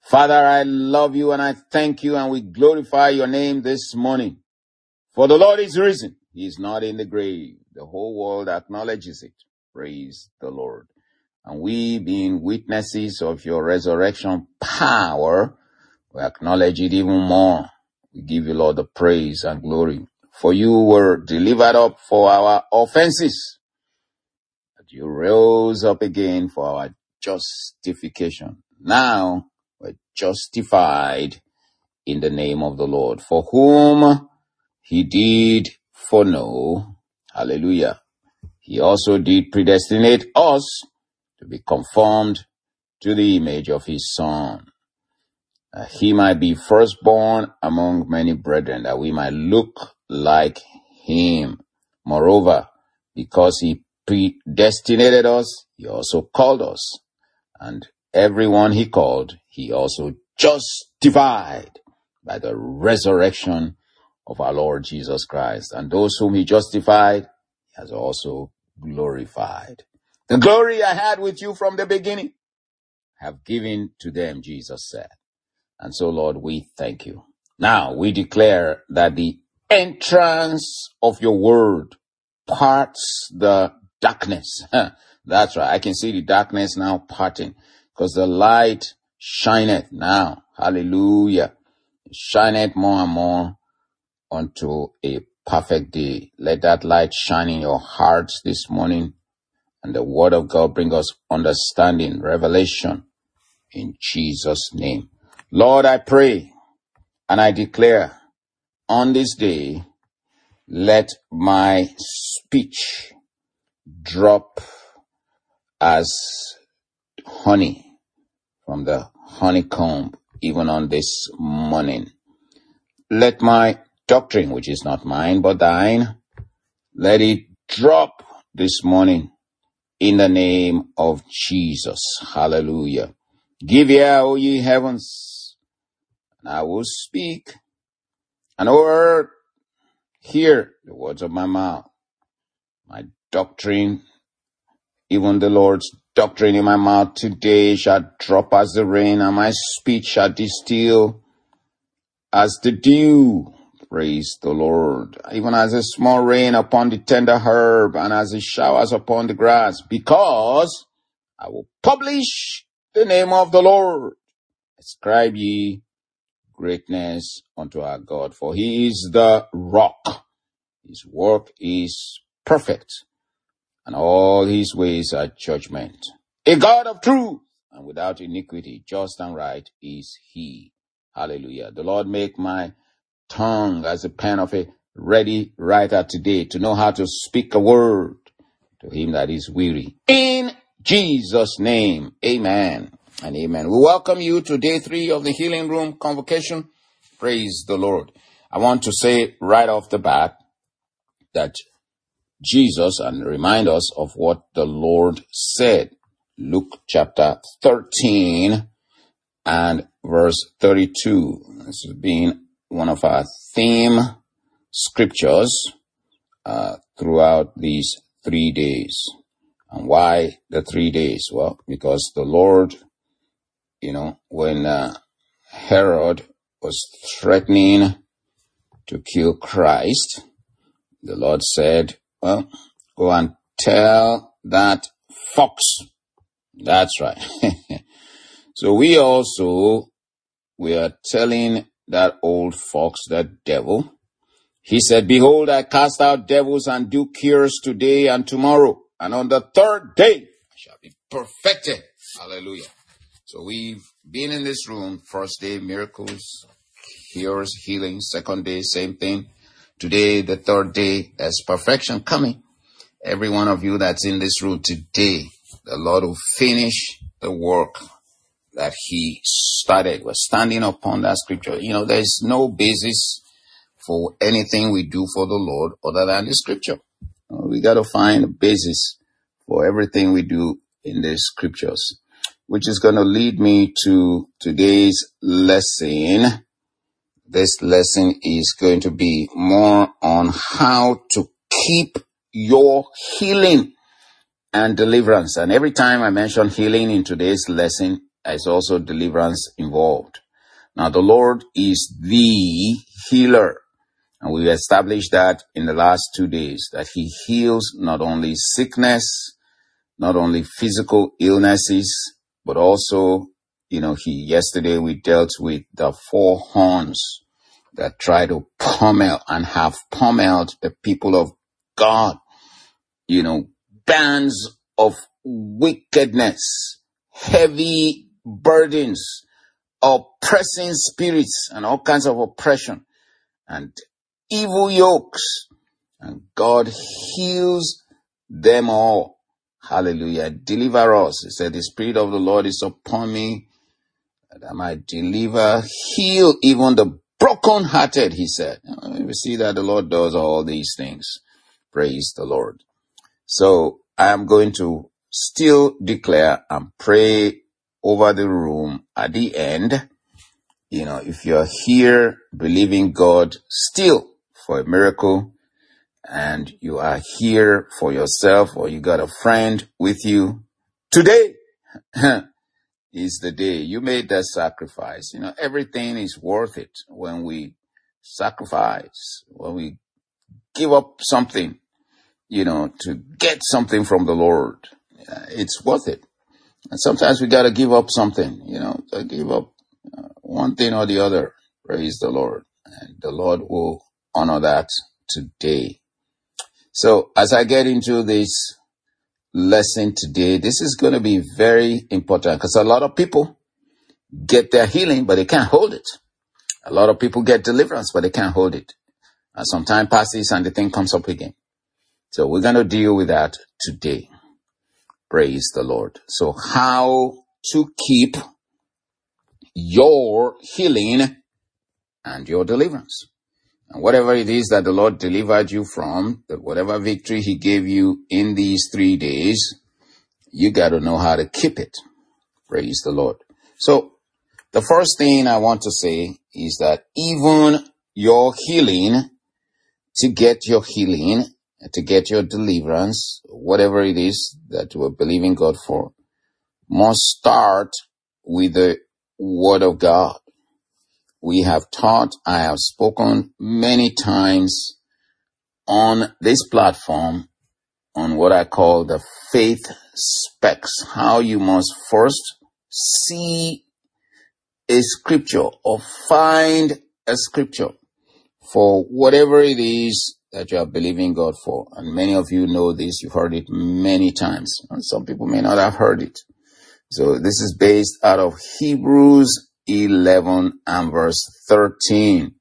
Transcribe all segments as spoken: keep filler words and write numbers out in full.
Father, I love you and I thank you, and we glorify your name this morning. For the Lord is risen. He is not in the grave. The whole world acknowledges it. Praise the Lord. And we, being witnesses of your resurrection power, we acknowledge it even more. We give you, Lord, the praise and glory. For you were delivered up for our offenses, but you rose up again for our justification. Now we're justified in the name of the Lord, for whom he did foreknow. Hallelujah. He also did predestinate us to be conformed to the image of his Son, that he might be firstborn among many brethren, that we might look like him. Moreover, because he predestinated us, he also called us. And everyone he called, he also justified by the resurrection of our Lord Jesus Christ. And those whom he justified, he has also glorified. The glory I had with you from the beginning, I have given to them, Jesus said. And so, Lord, we thank you. Now, we declare that the entrance of your word parts the darkness. That's right. I can see the darkness now parting, because the light shineth now. Hallelujah. It shineth more and more unto a perfect day. Let that light shine in your hearts this morning, and the word of God bring us understanding, revelation, in Jesus' name. Lord, I pray and I declare on this day, let my speech drop as honey from the honeycomb, even on this morning. Let my doctrine, which is not mine but thine, let it drop this morning in the name of Jesus. Hallelujah. Give ear, O ye heavens, and I will speak, and O earth, hear the words of my mouth. My doctrine, even the Lord's doctrine in my mouth today, shall drop as the rain, and my speech shall distill as the dew. Praise the Lord. Even as a small rain upon the tender herb, and as the showers upon the grass, because I will publish the name of the Lord. Ascribe ye greatness unto our God, for he is the rock. His work is perfect, and all his ways are judgment. A God of truth, and without iniquity, just and right is he. Hallelujah. The Lord make my tongue as the pen of a ready writer today, to know how to speak a word to him that is weary. In Jesus' name, amen and amen. We welcome you to day three of the Healing Room Convocation. Praise the Lord. I want to say right off the bat that Jesus, and remind us of what the Lord said. Luke chapter thirteen and verse thirty-two. This has been one of our theme scriptures uh, throughout these three days. And why the three days? Well, because the Lord, you know, when uh, Herod was threatening to kill Christ, the Lord said, well, go and tell that fox. That's right. So we also, we are telling that old fox, that devil. He said, behold, I cast out devils and do cures today and tomorrow, and on the third day I shall be perfected. Hallelujah. So we've been in this room. First day, miracles, cures, healing. Second day, same thing. Today, the third day, there's perfection coming. Every one of you that's in this room today, the Lord will finish the work that he started. We're standing upon that scripture. You know, there's no basis for anything we do for the Lord other than the scripture. We got to find a basis for everything we do in the scriptures, which is going to lead me to today's lesson. This lesson is going to be more on how to keep your healing and deliverance. And every time I mention healing in today's lesson, there's also deliverance involved. Now, the Lord is the healer. And we established that in the last two days, that he heals not only sickness, not only physical illnesses, but also, you know, he, yesterday we dealt with the four horns that try to pummel and have pummeled the people of God. You know, bands of wickedness, heavy burdens, oppressing spirits, and all kinds of oppression and evil yokes. And God heals them all. Hallelujah. Deliver us. He said, the Spirit of the Lord is upon me, that I might deliver, heal even the brokenhearted, he said. We see that the Lord does all these things. Praise the Lord. So I am going to still declare and pray over the room at the end. You know, if you're here believing God still for a miracle, and you are here for yourself, or you got a friend with you, today is the day you made that sacrifice. You know, everything is worth it when we sacrifice, when we give up something, you know, to get something from the Lord. Uh, it's worth it. And sometimes we got to give up something, you know, to give up uh, one thing or the other. Praise the Lord. And the Lord will honor that today. So as I get into this lesson today, this is going to be very important, because a lot of people get their healing, but they can't hold it. A lot of people get deliverance, but they can't hold it. And some time passes and the thing comes up again. So we're going to deal with that today. Praise the Lord. So how to keep your healing and your deliverance. And whatever it is that the Lord delivered you from, whatever victory he gave you in these three days, you got to know how to keep it. Praise the Lord. So the first thing I want to say is that even your healing, to get your healing, to get your deliverance, whatever it is that we're believing God for, must start with the Word of God. We have taught, I have spoken many times on this platform on what I call the faith specs, how you must first see a scripture or find a scripture for whatever it is that you are believing God for. And many of you know this, you've heard it many times, and some people may not have heard it. So this is based out of Hebrews eleven and verse thirteen.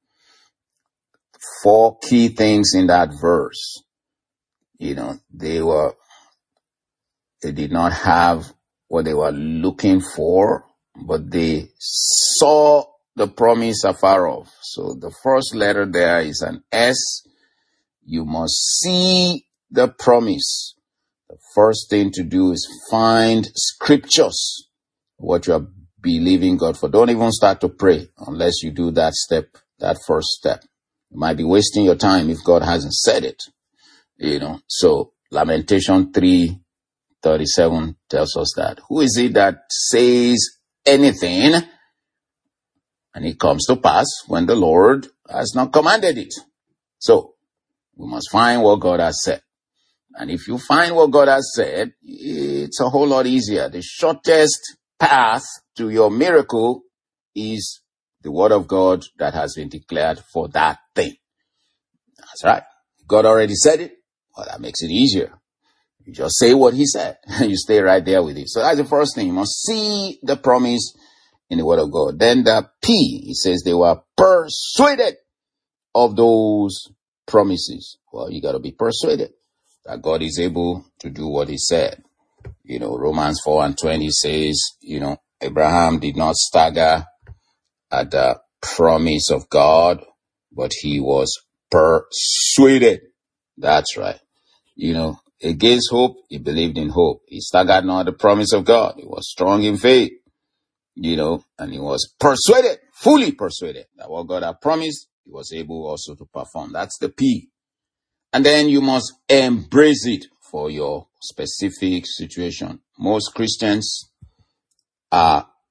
Four key things in that verse. You know, they were, they did not have what they were looking for, but they saw the promise afar off. So the first letter there is an S. You must see the promise. The first thing to do is find scriptures, what you are believing God for. Don't even start to pray unless you do that step, that first step. You might be wasting your time if God hasn't said it. You know, so Lamentation three thirty-seven tells us that. Who is it that says anything and it comes to pass when the Lord has not commanded it? So we must find what God has said. And if you find what God has said, it's a whole lot easier. The shortest path to your miracle is the Word of God that has been declared for that thing. That's right. God already said it. Well, that makes it easier. You just say what he said and you stay right there with it. So that's the first thing. You must see the promise in the Word of God. Then the P, he says they were persuaded of those promises. Well, you got to be persuaded that God is able to do what he said. You know, Romans four and twenty says, you know, Abraham did not stagger at the promise of God, but he was persuaded. That's right. You know, against hope, he believed in hope. He staggered not the promise of God. He was strong in faith, you know, and he was persuaded, fully persuaded that what God had promised, he was able also to perform. That's the P. And then you must embrace it for your specific situation. Most Christians are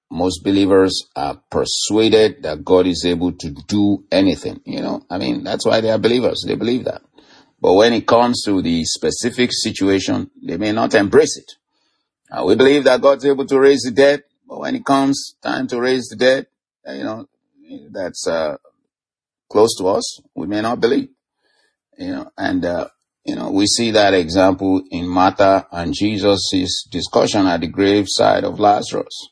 most believers are persuaded that God is able to do anything. You know, I mean, that's why they are believers. They believe that. But when it comes to the specific situation, they may not embrace it. Uh, we believe that God's able to raise the dead, but when it comes time to raise the dead, uh, you know, that's uh, close to us, we may not believe. You know, and uh, you know, we see that example in Martha and Jesus' discussion at the graveside of Lazarus.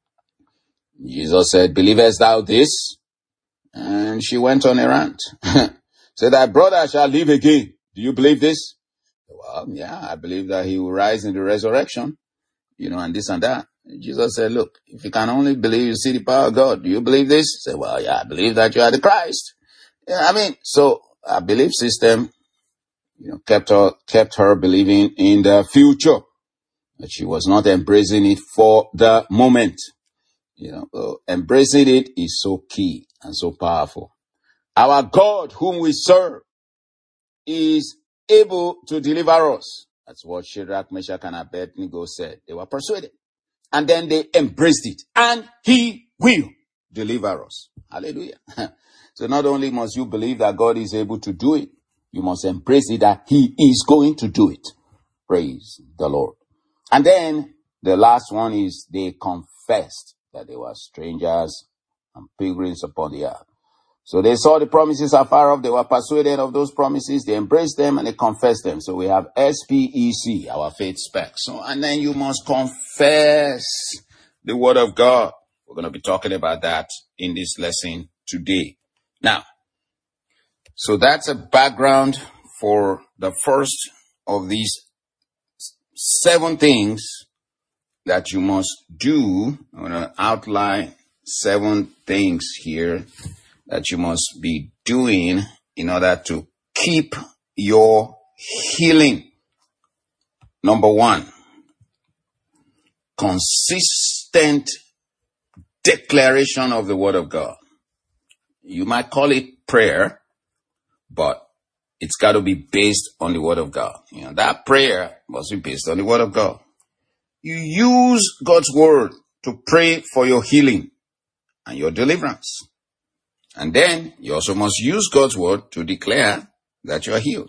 Jesus said, "Believest thou this?" And she went on a rant. Said, "Thy brother shall live again. Do you believe this?" Well, yeah, I believe that he will rise in the resurrection, you know, and this and that. And Jesus said, "Look, if you can only believe, you see the power of God. Do you believe this?" He said, "Well, yeah, I believe that you are the Christ." Yeah, I mean, so our belief system, you know, kept her, kept her believing in the future, but she was not embracing it for the moment. You know, uh, embracing it is so key and so powerful. Our God, whom we serve, is able to deliver us. That's what Shadrach, Meshach, and Abednego said. They were persuaded. And then they embraced it. And he will deliver us. Hallelujah. So not only must you believe that God is able to do it, you must embrace it that he is going to do it. Praise the Lord. And then the last one is they confessed that they were strangers and pilgrims upon the earth. So they saw the promises afar off. They were persuaded of those promises. They embraced them and they confessed them. So we have S P E C, our faith spec. So, and then you must confess the word of God. We're going to be talking about that in this lesson today. Now, so that's a background for the first of these seven things that you must do. I'm going to outline seven things here that you must be doing in order to keep your healing. Number one, consistent declaration of the word of God. You might call it prayer, but it's got to be based on the word of God. You know, that prayer must be based on the word of God. You use God's word to pray for your healing and your deliverance. And then you also must use God's word to declare that you are healed.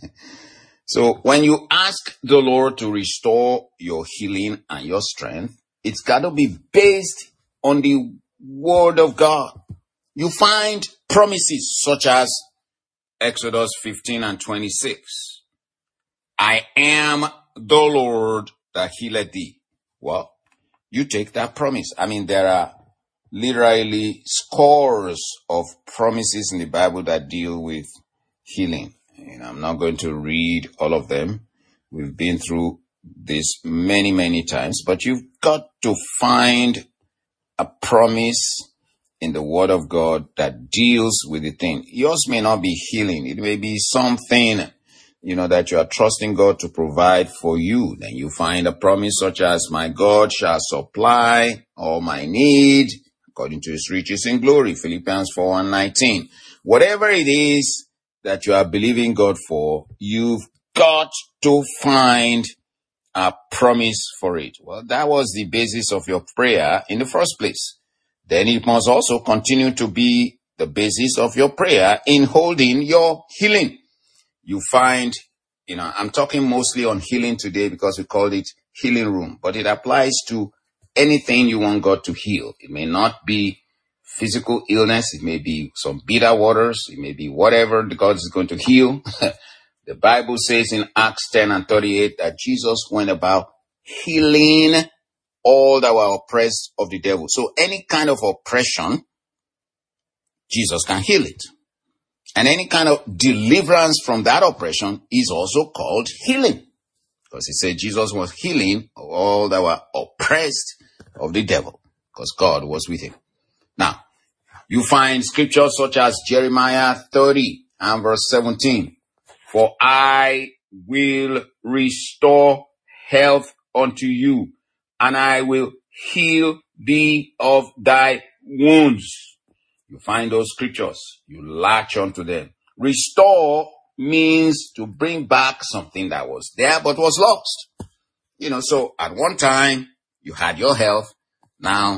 So when you ask the Lord to restore your healing and your strength, it's got to be based on the word of God. You find promises such as Exodus fifteen and twenty-six. I am the Lord that healeth thee. Well, you take that promise. I mean, there are literally scores of promises in the Bible that deal with healing. And I'm not going to read all of them. We've been through this many, many times, but you've got to find a promise in the word of God that deals with the thing. Yours may not be healing. It may be something, you know, that you are trusting God to provide for you. Then you find a promise such as, my God shall supply all my need according to his riches in glory, Philippians four and nineteen. Whatever it is that you are believing God for, you've got to find a promise for it. Well, that was the basis of your prayer in the first place. Then it must also continue to be the basis of your prayer in holding your healing. You find, you know, I'm talking mostly on healing today because we called it healing room, but it applies to anything you want God to heal. It may not be physical illness. It may be some bitter waters. It may be whatever God is going to heal. The Bible says in Acts ten and thirty-eight that Jesus went about healing all that were oppressed of the devil. So any kind of oppression, Jesus can heal it. And any kind of deliverance from that oppression is also called healing. Because he said Jesus was healing all that were oppressed of the devil. Because God was with him. Now, you find scriptures such as Jeremiah thirty and verse seventeen. For I will restore health unto you, and I will heal thee of thy wounds. You find those scriptures, you latch onto them. Restore means to bring back something that was there but was lost. You know, so at one time you had your health, now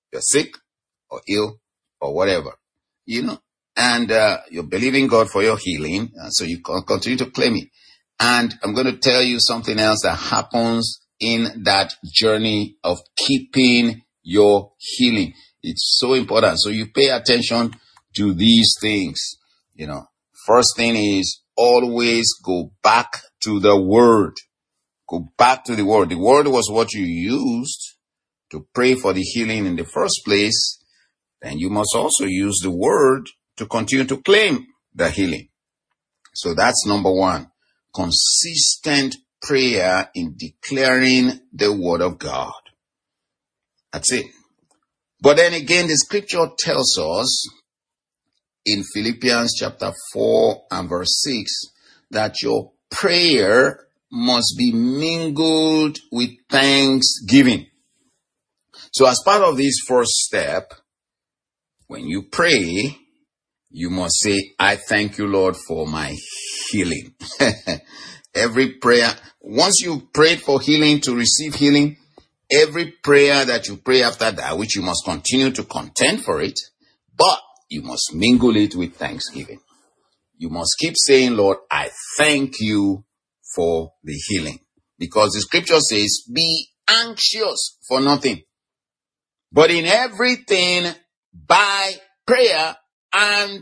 You're sick or ill or whatever, you know, and uh, you're believing God for your healing. And so you can continue to claim it. And I'm going to tell you something else that happens in that journey of keeping your healing. It's so important. So you pay attention to these things. You know, first thing is always go back to the word. Go back to the word. The word was what you used to pray for the healing in the first place. Then you must also use the word to continue to claim the healing. So that's number one. Consistent prayer in declaring the word of God. That's it. But then again, the scripture tells us in Philippians chapter four and verse six that your prayer must be mingled with thanksgiving. So as part of this first step, when you pray, you must say, I thank you, Lord, for my healing. Every prayer, once you've prayed for healing to receive healing, every prayer that you pray after that, which you must continue to contend for it, but you must mingle it with thanksgiving. You must keep saying, Lord, I thank you for the healing. Because the scripture says, be anxious for nothing, but in everything by prayer and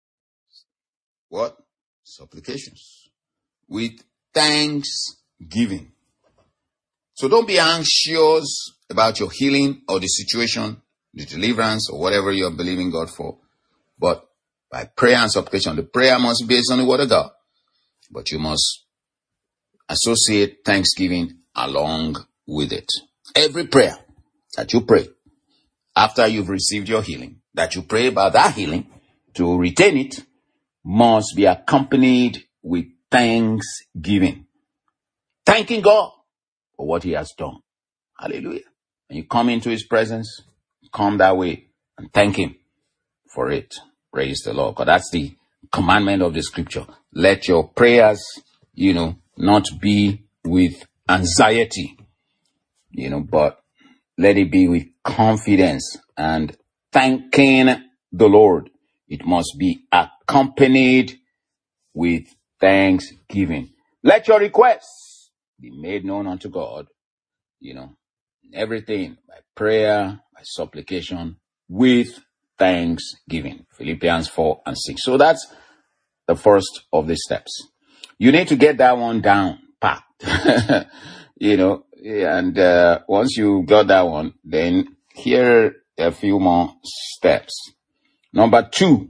what? Supplications. With thanksgiving. So don't be anxious about your healing or the situation, the deliverance or whatever you're believing God for. But by prayer and supplication, the prayer must be based on the word of God. But you must associate thanksgiving along with it. Every prayer that you pray after you've received your healing, that you pray about that healing to retain it, must be accompanied with thanksgiving. Thanking God for what he has done. Hallelujah. And you come into his presence, come that way and thank him for it. Praise the Lord. Because that's the commandment of the scripture. Let your prayers, you know, not be with anxiety, you know, but let it be with confidence and thanking the Lord. It must be accompanied with thanksgiving. Let your requests be made known unto God, you know, everything by prayer, by supplication, with thanksgiving. Philippians four and six. So that's the first of the steps. You need to get that one down, packed. you know, and uh, once you got that one, then here are a few more steps. Number two,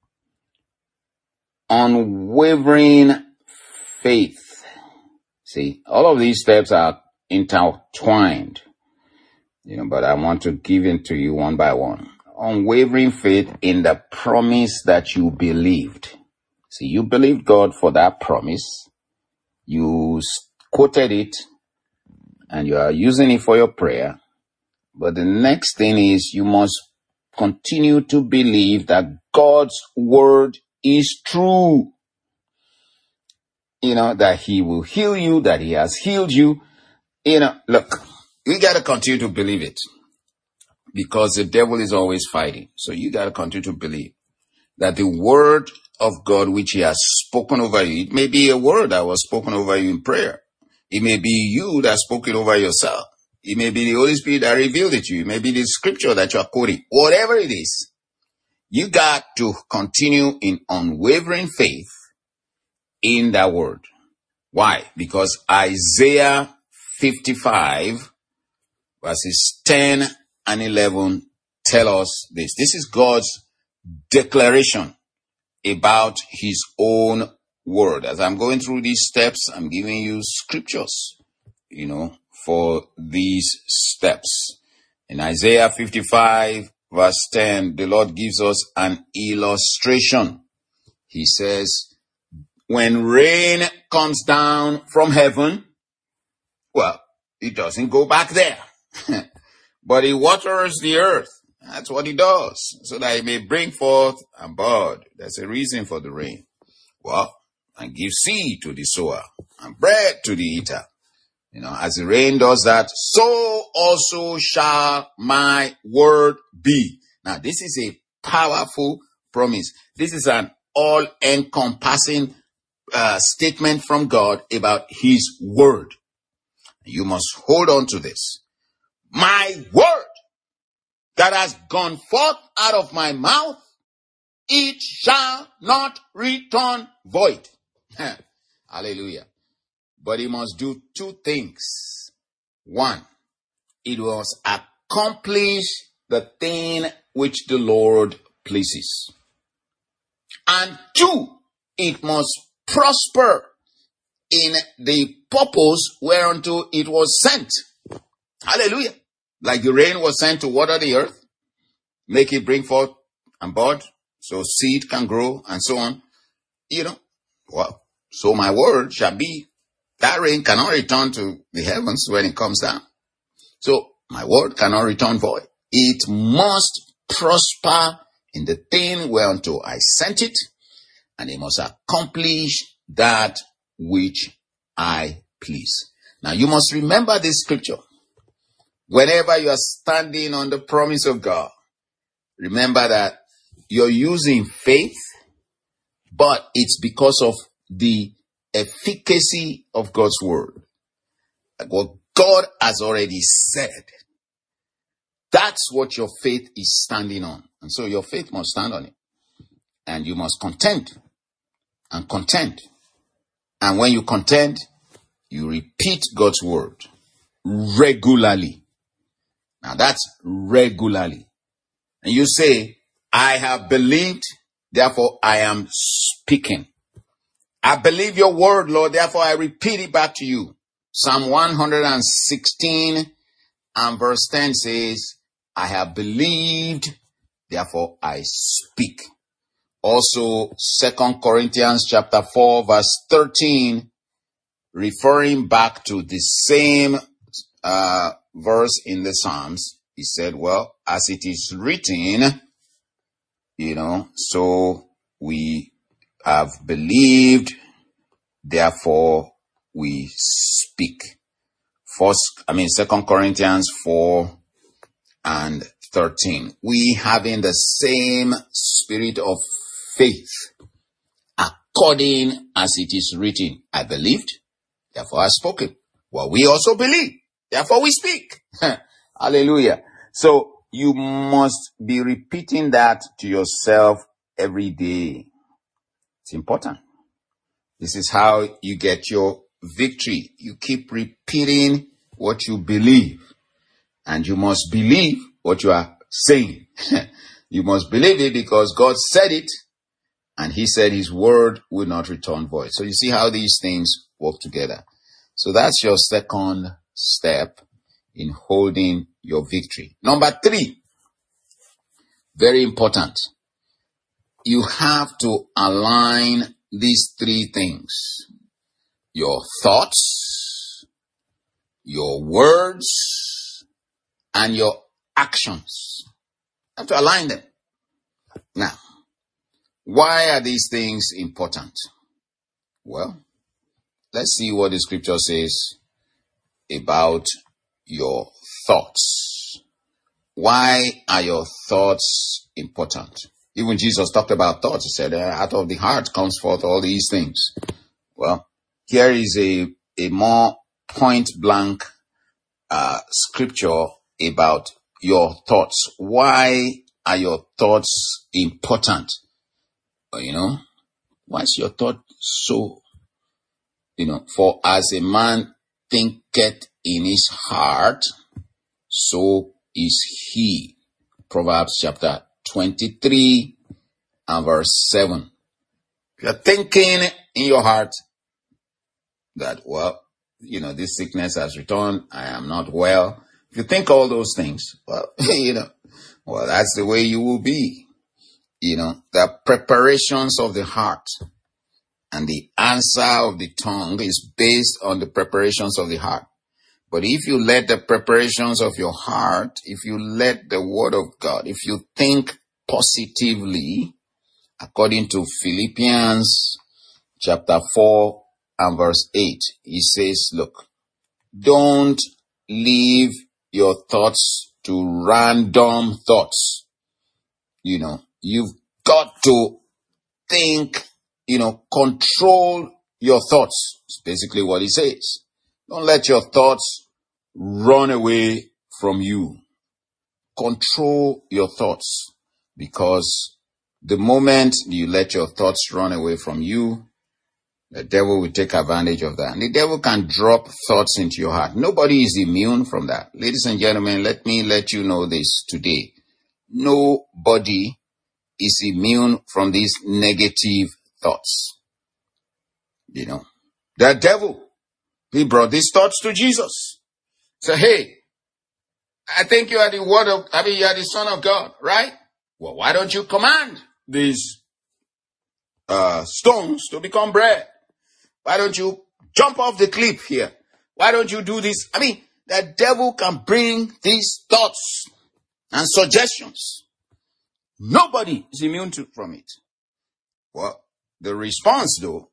unwavering faith. See, all of these steps are intertwined, you know, but I want to give it to you one by one. Unwavering faith in the promise that you believed. See, you believed God for that promise. You quoted it and you are using it for your prayer. But the next thing is you must continue to believe that God's word is true. You know, that he will heal you, that he has healed you. You know, look, we got to continue to believe it because the devil is always fighting. So you got to continue to believe that the word of God, which he has spoken over you, it may be a word that was spoken over you in prayer. It may be you that spoke it over yourself. It may be the Holy Spirit that revealed it to you. It may be the scripture that you are quoting. Whatever it is, you got to continue in unwavering faith in that word. Why? Because Isaiah fifty-five verses ten and eleven tell us this. This is God's declaration about his own word. As I'm going through these steps, I'm giving you scriptures, you know, for these steps. In Isaiah fifty-five verse ten, the Lord gives us an illustration. He says, when rain comes down from heaven, well, it doesn't go back there, but it waters the earth. That's what it does, so that it may bring forth a bud. There's a reason for the rain. Well, and give seed to the sower and bread to the eater. You know, as the rain does that, so also shall my word be. Now, this is a powerful promise. This is an all-encompassing uh, statement from God about his word. You must hold on to this. My word that has gone forth out of my mouth, it shall not return void. Hallelujah. But it must do two things. One, it must accomplish the thing which the Lord pleases. And two, it must prosper in the purpose whereunto it was sent. Hallelujah. Like the rain was sent to water the earth, make it bring forth and bud, so seed can grow and so on. You know, well, so my word shall be. That rain cannot return to the heavens when it comes down. So my word cannot return void. It must prosper in the thing whereunto I sent it, and it must accomplish that which I please. Now you must remember this scripture. Whenever you are standing on the promise of God, remember that you're using faith, but it's because of the efficacy of God's word. Like what God has already said. That's what your faith is standing on. And so your faith must stand on it. And you must contend and contend. And when you contend, you repeat God's word regularly. Now that's regularly. And you say, I have believed, therefore I am speaking. I believe your word, Lord, therefore I repeat it back to you. Psalm one hundred sixteen and verse ten says, I have believed, therefore I speak. Also, Second Corinthians chapter four, verse thirteen, referring back to the same uh, verse in the Psalms, he said, well, as it is written, you know, so we have believed, therefore we speak. First, I mean, Second Corinthians four and thirteen. We having the same spirit of faith, according as it is written. I believed, therefore I spoken. Well, we also believe, therefore we speak. Hallelujah. So you must be repeating that to yourself every day. It's important. This is how you get your victory. You keep repeating what you believe. And you must believe what you are saying. You must believe it because God said it. And he said his word will not return void. So you see how these things work together. So that's your second step in holding your victory. Number three, very important. You have to align these three things. Your thoughts, your words, and your actions. You have to align them. Now, why are these things important? Well, let's see what the scripture says about your thoughts. Why are your thoughts important? Even Jesus talked about thoughts. He said, out of the heart comes forth all these things. Well, here is a, a more point blank uh, scripture about your thoughts. Why are your thoughts important? You know, why is your thought so, you know, for as a man thinketh in his heart, so is he. Proverbs chapter twenty-three and verse seven. If you're thinking in your heart that, well, you know, this sickness has returned, I am not well. If you think all those things, well, you know, well, that's the way you will be. You know, the preparations of the heart and the answer of the tongue is based on the preparations of the heart. But if you let the preparations of your heart, if you let the word of God, if you think positively, according to Philippians chapter four and verse eight, he says, look, don't leave your thoughts to random thoughts. You know, you've got to think, you know, control your thoughts. It's basically what he says. Don't let your thoughts run away from you. Control your thoughts, because the moment you let your thoughts run away from you, the devil will take advantage of that. And the devil can drop thoughts into your heart. Nobody is immune from that. Ladies and gentlemen, let me let you know this today. Nobody is immune from these negative thoughts. You know, the devil, he brought these thoughts to Jesus. So, hey, I think you are the word of, I mean, you are the Son of God, right? Well, why don't you command these uh, stones to become bread? Why don't you jump off the cliff here? Why don't you do this? I mean, the devil can bring these thoughts and suggestions. Nobody is immune to, from it. Well, the response, though,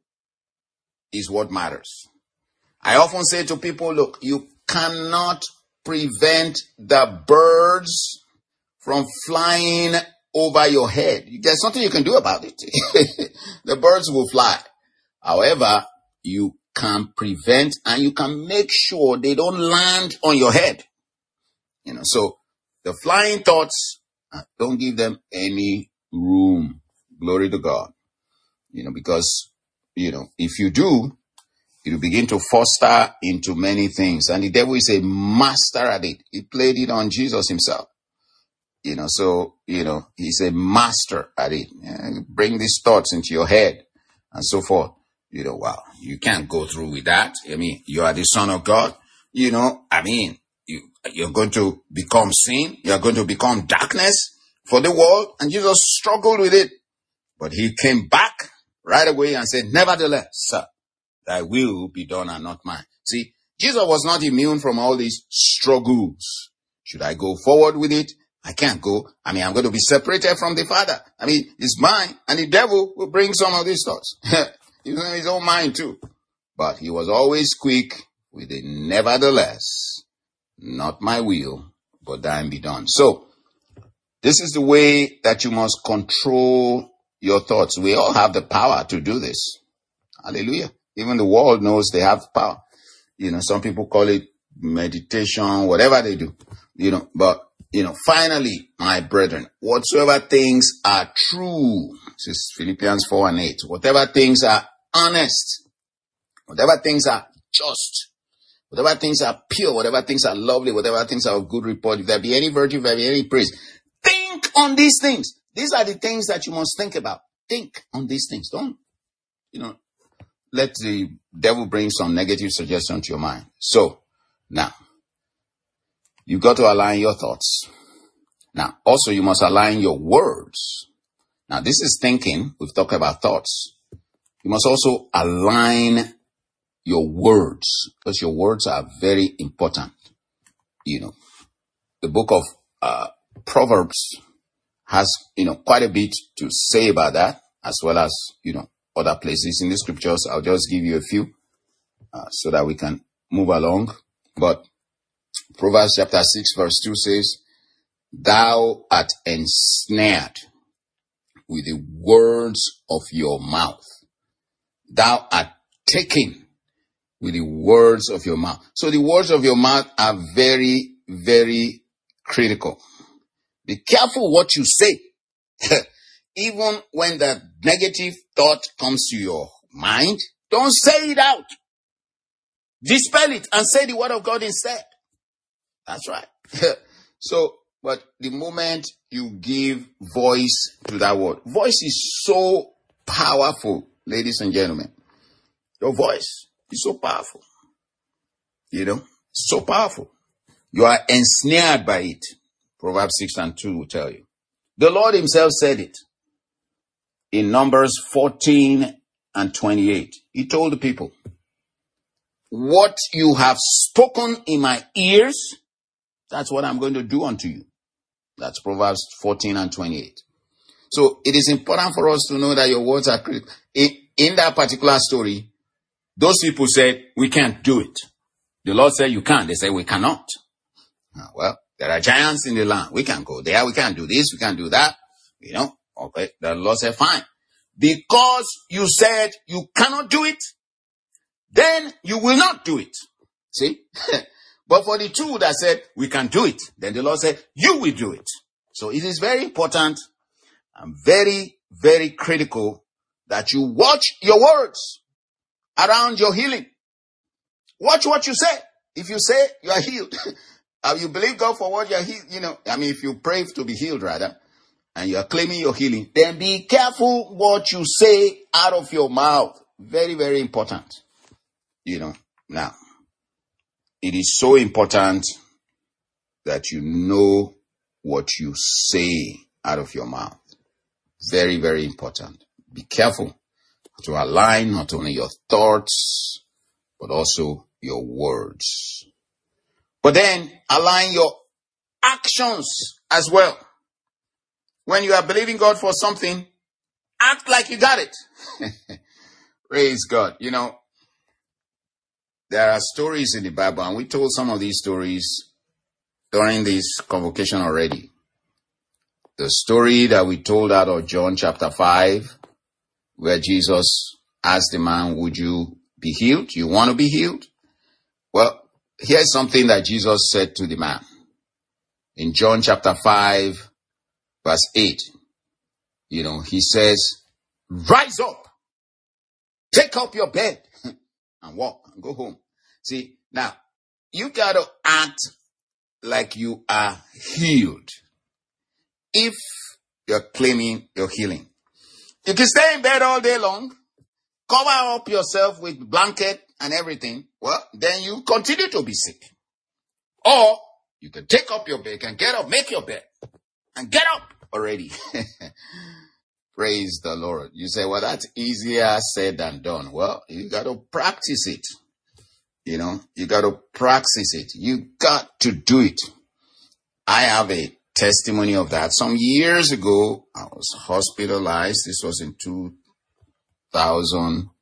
is what matters. I often say to people, look, you cannot prevent the birds from flying over your head. There's nothing you can do about it. The birds will fly. However, you can prevent and you can make sure they don't land on your head. You know, so the flying thoughts, don't give them any room. Glory to God. You know, because, you know, if you do, it will begin to foster into many things. And the devil is a master at it. He played it on Jesus himself. You know, so, you know, he's a master at it. Yeah, bring these thoughts into your head and so forth. You know, wow, you can't go through with that. I mean, you are the Son of God. You know, I mean, you, you're going to become sin. You're going to become darkness for the world. And Jesus struggled with it. But he came back right away and said, nevertheless, sir, thy will be done and not mine. See, Jesus was not immune from all these struggles. Should I go forward with it? I can't go. I mean, I'm going to be separated from the Father. I mean, it's mine. And the devil will bring some of these thoughts. He's in his own mind too. But he was always quick with a nevertheless, not my will, but thine be done. So, this is the way that you must control your thoughts. We all have the power to do this. Hallelujah. Even the world knows they have power. You know, some people call it meditation, whatever they do. You know, but, you know, finally, my brethren, whatsoever things are true, this is Philippians four and eight, whatever things are honest, whatever things are just, whatever things are pure, whatever things are lovely, whatever things are of good report, if there be any virtue, if there be any praise, think on these things. These are the things that you must think about. Think on these things. Don't, you know, let the devil bring some negative suggestion to your mind. So, now, you've got to align your thoughts. Now, also, you must align your words. Now, this is thinking. We've talked about thoughts. You must also align your words, because your words are very important. You know, the book of uh, Proverbs has, you know, quite a bit to say about that, as well as, you know, other places in the scriptures. I'll just give you a few uh, so that we can move along. But Proverbs chapter six verse two says, thou art ensnared with the words of your mouth. Thou art taken with the words of your mouth. So the words of your mouth are very, very critical. Be careful what you say. Even when the negative thought comes to your mind, don't say it out. Dispel it and say the word of God instead. That's right. So, but the moment you give voice to that word, voice is so powerful, ladies and gentlemen. Your voice is so powerful. You know, so powerful. You are ensnared by it. Proverbs six and two will tell you. The Lord himself said it in Numbers fourteen and twenty-eight. He told the people, what you have spoken in my ears, that's what I'm going to do unto you. That's Proverbs fourteen and twenty-eight. So it is important for us to know that your words are critical. In, in that particular story, those people said, we can't do it. The Lord said you can. They say we cannot. Well, there are giants in the land. We can't go there. We can't do this. We can't do that. You know, okay. The Lord said, fine. Because you said you cannot do it, then you will not do it. See? But for the two that said we can do it, then the Lord said, you will do it. So it is very important and very, very critical that you watch your words around your healing. Watch what you say. If you say you are healed, you believe God for what you are healed, you know, I mean, if you pray to be healed rather, and you are claiming your healing, then be careful what you say out of your mouth. Very, very important. You know, now, it is so important that you know what you say out of your mouth. Very, very important. Be careful to align not only your thoughts, but also your words. But then align your actions as well. When you are believing God for something, act like you got it. Praise God. You know, there are stories in the Bible, and we told some of these stories during this convocation already. The story that we told out of John chapter five, where Jesus asked the man, would you be healed? You want to be healed? Well, here's something that Jesus said to the man. In John chapter five, verse eight, you know, he says, rise up, take up your bed and walk and go home. See, now, you got to act like you are healed if you're claiming your healing. You can stay in bed all day long, cover up yourself with blanket and everything. Well, then you continue to be sick. Or you can take up your bed and get up, make your bed and get up already. Praise the Lord. You say, well, that's easier said than done. Well, you got to practice it. You know, you got to practice it. You got to do it. I have a testimony of that. Some years ago, I was hospitalized. This was in two thousand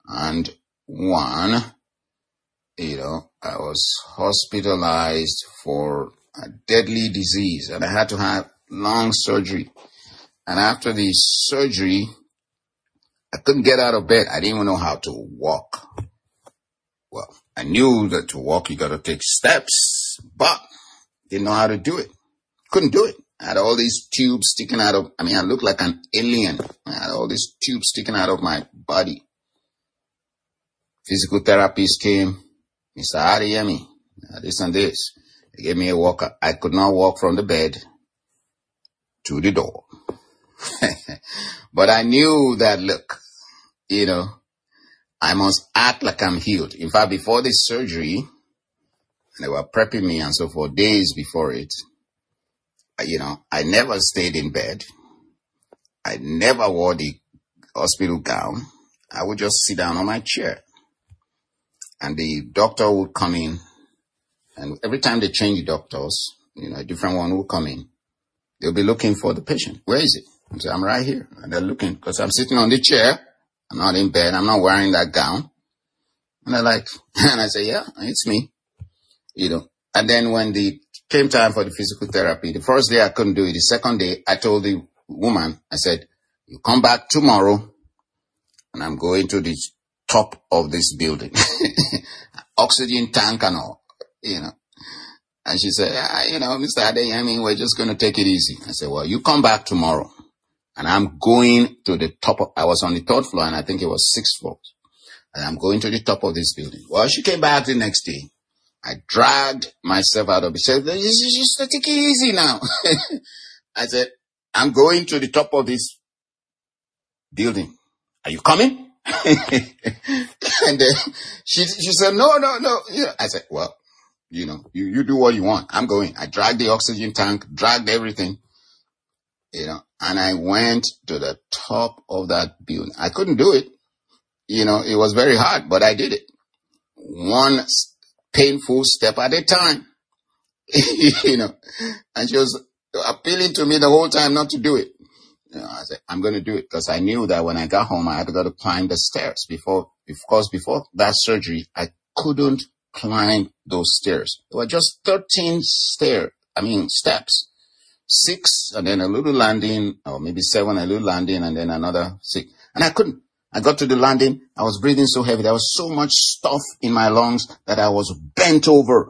one. You know, I was hospitalized for a deadly disease, and I had to have long surgery. And after the surgery, I couldn't get out of bed. I didn't even know how to walk. Well, I knew that to walk, you got to take steps, but didn't know how to do it. Couldn't do it. I had all these tubes sticking out of, I mean, I looked like an alien. I had all these tubes sticking out of my body. Physical therapist came. Mister Adeyemi, this and this. He gave me a walker. I could not walk from the bed to the door. But I knew that, look, you know, I must act like I'm healed. In fact, before this surgery, they were prepping me and so for days before it, you know, I never stayed in bed. I never wore the hospital gown. I would just sit down on my chair. And the doctor would come in. And every time they change the doctors, you know, a different one will come in. They'll be looking for the patient. Where is it? I say, I'm right here. And they're looking because I'm sitting on the chair. I'm not in bed. I'm not wearing that gown. And they're like, and I say, yeah, it's me. You know, and then when the came time for the physical therapy, the first day I couldn't do it. The second day I told the woman, I said, you come back tomorrow and I'm going to the top of this building. Oxygen tank and all, you know. And she said, ah, you know, Mister Adeyemi, we're just going to take it easy. I said, well, you come back tomorrow and I'm going to the top of, I was on the third floor and I think it was sixth floor. And I'm going to the top of this building. Well, she came back the next day. I dragged myself out of it. She said, just take it easy now. I said, I'm going to the top of this building. Are you coming? And then she, she said, no, no, no. Yeah. I said, well, you know, you, you do what you want. I'm going. I dragged the oxygen tank, dragged everything, you know, and I went to the top of that building. I couldn't do it. You know, it was very hard, but I did it. One painful step at a time, you know, and she was appealing to me the whole time not to do it. You know, I said, I'm going to do it because I knew that when I got home, I had to go to climb the stairs before, of course, before that surgery, I couldn't climb those stairs. There were just thirteen stair, I mean steps, six, and then a little landing, or maybe seven, a little landing, and then another six. And I couldn't. I got to the landing. I was breathing so heavy. There was so much stuff in my lungs that I was bent over,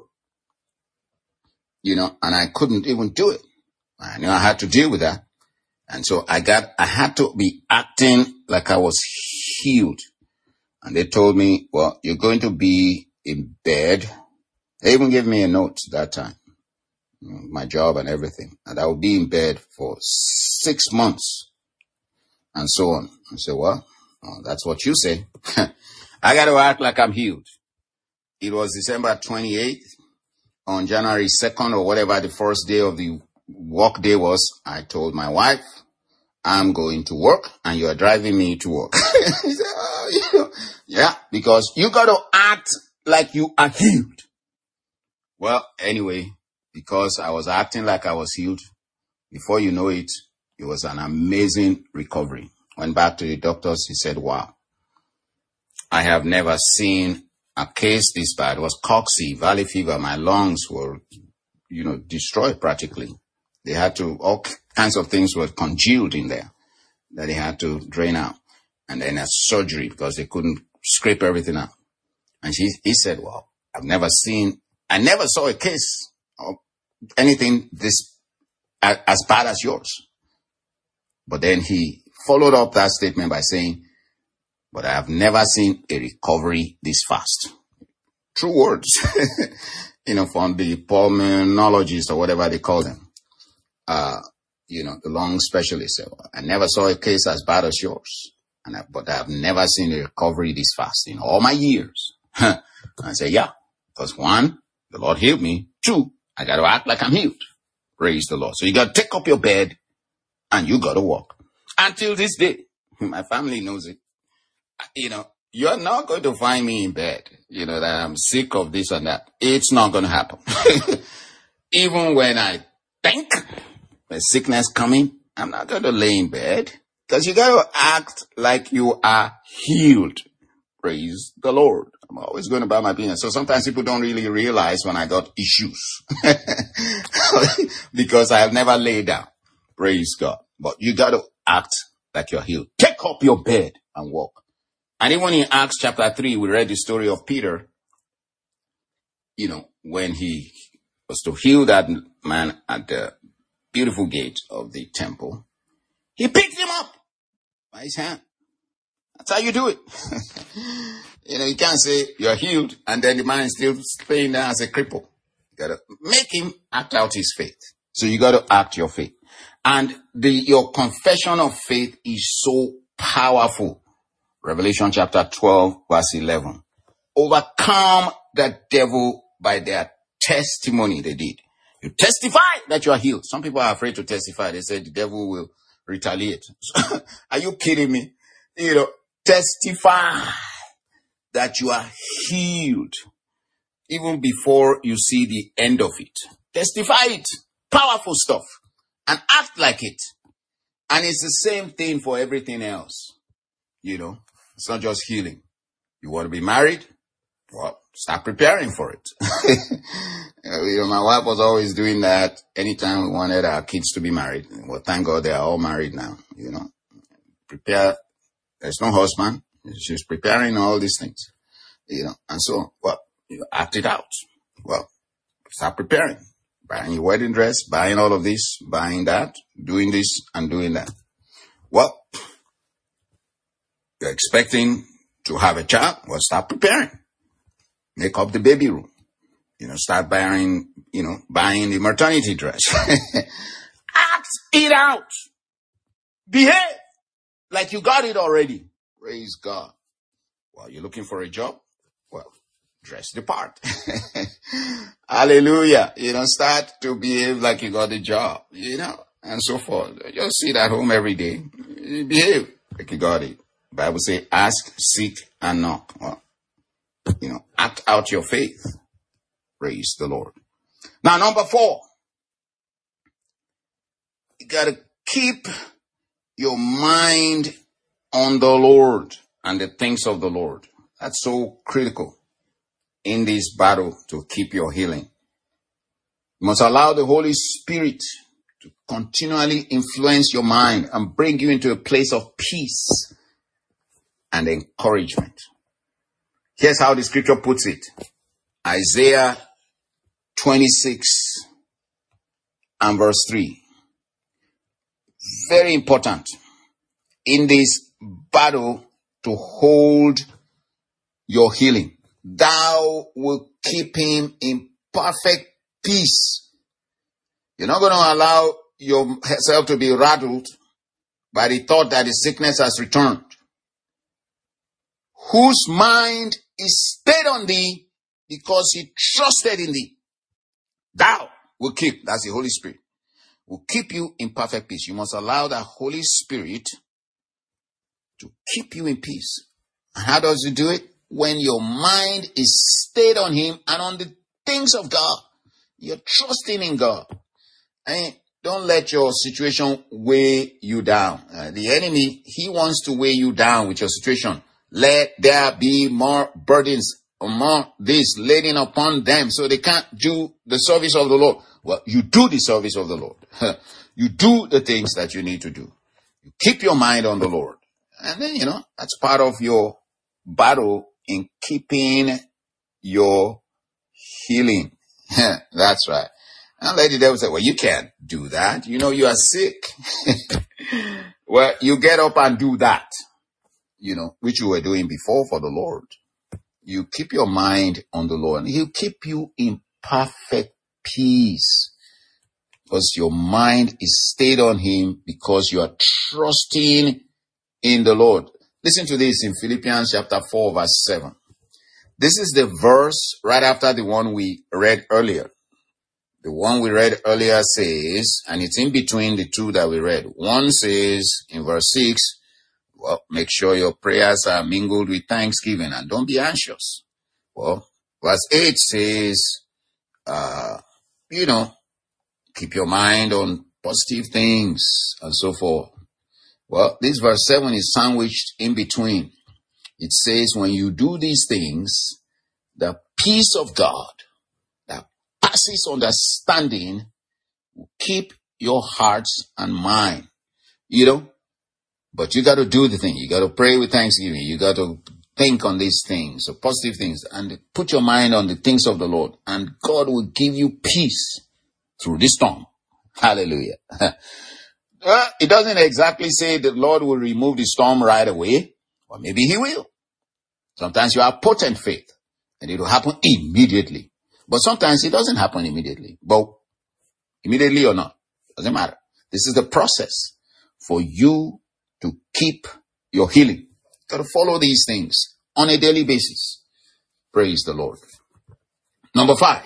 you know, and I couldn't even do it. I knew I had to deal with that. And so I got, I had to be acting like I was healed. And they told me, well, you're going to be in bed. They even gave me a note that time, my job and everything. And I will be in bed for six months and so on. I said, well, oh, that's what you say. I got to act like I'm healed. It was December twenty-eighth. On January second or whatever the first day of the work day was, I told my wife, I'm going to work and you are driving me to work. He said, oh, you know, yeah, because you got to act like you are healed. Well, anyway, because I was acting like I was healed, before you know it, it was an amazing recovery. Went back to the doctors. He said, wow, I have never seen a case this bad. It was cocci, valley fever. My lungs were, you know, destroyed practically. They had to, all kinds of things were congealed in there that they had to drain out. And then a surgery because they couldn't scrape everything out. And she, he said, well, I've never seen, I never saw a case of anything this as, as bad as yours. But then he followed up that statement by saying, but I have never seen a recovery this fast. True words, you know, from the pulmonologist or whatever they call them. Uh, you know, the lung specialist. I never saw a case as bad as yours. And I, but I've never seen a recovery this fast in all my years. I say, yeah, because one, the Lord healed me. Two, I got to act like I'm healed. Praise the Lord. So you got to take up your bed and you got to walk. Until this day, my family knows it. You know, you're not going to find me in bed, you know, that I'm sick of this and that. It's not going to happen. Even when I think the sickness coming, I'm not going to lay in bed because you got to act like you are healed. Praise the Lord. I'm always going about my business. So sometimes people don't really realize when I got issues because I have never laid down. Praise God. But you got to act like you're healed. Take up your bed and walk. And even in Acts chapter three, we read the story of Peter, you know, when he was to heal that man at the beautiful gate of the temple. He picked him up by his hand. That's how you do it. You know, you can't say you're healed and then the man is still staying there as a cripple. You gotta make him act out his faith. So you gotta act your faith. And the, your confession of faith is so powerful. Revelation chapter twelve, verse eleven. Overcome the devil by their testimony they did. You testify that you are healed. Some people are afraid to testify. They say the devil will retaliate. Are you kidding me? You know, testify that you are healed even before you see the end of it. Testify it. Powerful stuff. And act like it. And it's the same thing for everything else. You know, it's not just healing. You want to be married? Well, start preparing for it. You know, my wife was always doing that anytime we wanted our kids to be married. Well, thank God they are all married now, you know. Prepare. There's no husband. She's preparing all these things, you know. And so, well, you act it out. Well, start preparing. Buying your wedding dress, buying all of this, buying that, doing this and doing that. Well, you're expecting to have a child. Well, start preparing. Make up the baby room. You know, start buying, you know, buying the maternity dress. Act it out. Behave like you got it already. Praise God. Well, you're looking for a job? Well, dress the part. Hallelujah. You know, start to behave like you got the job, you know, and so forth. Just sit at home every day. Behave like you got it. The Bible says, ask, seek, and knock. Well, you know, act out your faith. Praise the Lord. Now, number four. You got to keep your mind on the Lord and the things of the Lord. That's so critical in this battle to keep your healing. You must allow the Holy Spirit to continually influence your mind and bring you into a place of peace and encouragement. Here's how the scripture puts it. Isaiah twenty-six and verse three. Very important in this battle to hold your healing. Thou will keep him in perfect peace. You're not going to allow yourself to be rattled by the thought that the sickness has returned. Whose mind is stayed on thee because he trusted in thee. Thou will keep, that's the Holy Spirit, will keep you in perfect peace. You must allow the Holy Spirit to keep you in peace. And how does he do it? When your mind is stayed on him and on the things of God. You're trusting in God. And don't let your situation weigh you down. Uh, the enemy, he wants to weigh you down with your situation. Let there be more burdens or more this laden upon them so they can't do the service of the Lord. Well, you do the service of the Lord. You do the things that you need to do. You keep your mind on the Lord. And then, you know, that's part of your battle in keeping your healing. That's right. And let the devil say, well, you can't do that. You know, you are sick. Well, you get up and do that, you know, which you were doing before for the Lord. You keep your mind on the Lord and he'll keep you in perfect peace because your mind is stayed on him because you are trusting in the Lord. Listen to this in Philippians chapter four, verse seven. This is the verse right after the one we read earlier. The one we read earlier says, and it's in between the two that we read. One says in verse six, well, make sure your prayers are mingled with thanksgiving and don't be anxious. Well, verse eight says, uh, you know, keep your mind on positive things and so forth. Well, this verse seven is sandwiched in between. It says, when you do these things, the peace of God that passes understanding will keep your hearts and mind. You know, but you got to do the thing. You got to pray with thanksgiving. You got to think on these things, so positive things, and put your mind on the things of the Lord. And God will give you peace through this storm. Hallelujah. Well, it doesn't exactly say the Lord will remove the storm right away. Or maybe he will. Sometimes you have potent faith and it will happen immediately. But sometimes it doesn't happen immediately. But immediately or not, doesn't matter. This is the process for you to keep your healing. You got to follow these things on a daily basis. Praise the Lord. Number five.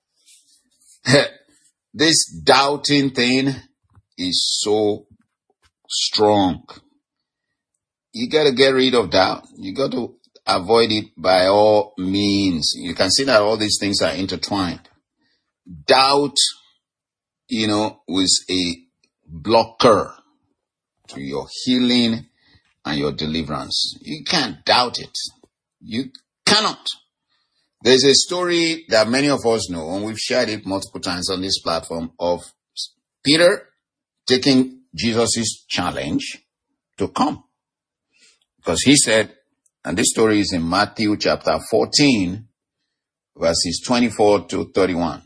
This doubting thing is so strong. You got to get rid of doubt. You got to avoid it by all means. You can see that all these things are intertwined. Doubt, you know, was a blocker to your healing and your deliverance. You can't doubt it. You cannot. There's a story that many of us know, and we've shared it multiple times on this platform, of Peter taking Jesus' challenge to come. Because he said, and this story is in Matthew chapter fourteen, verses twenty-four to thirty-one.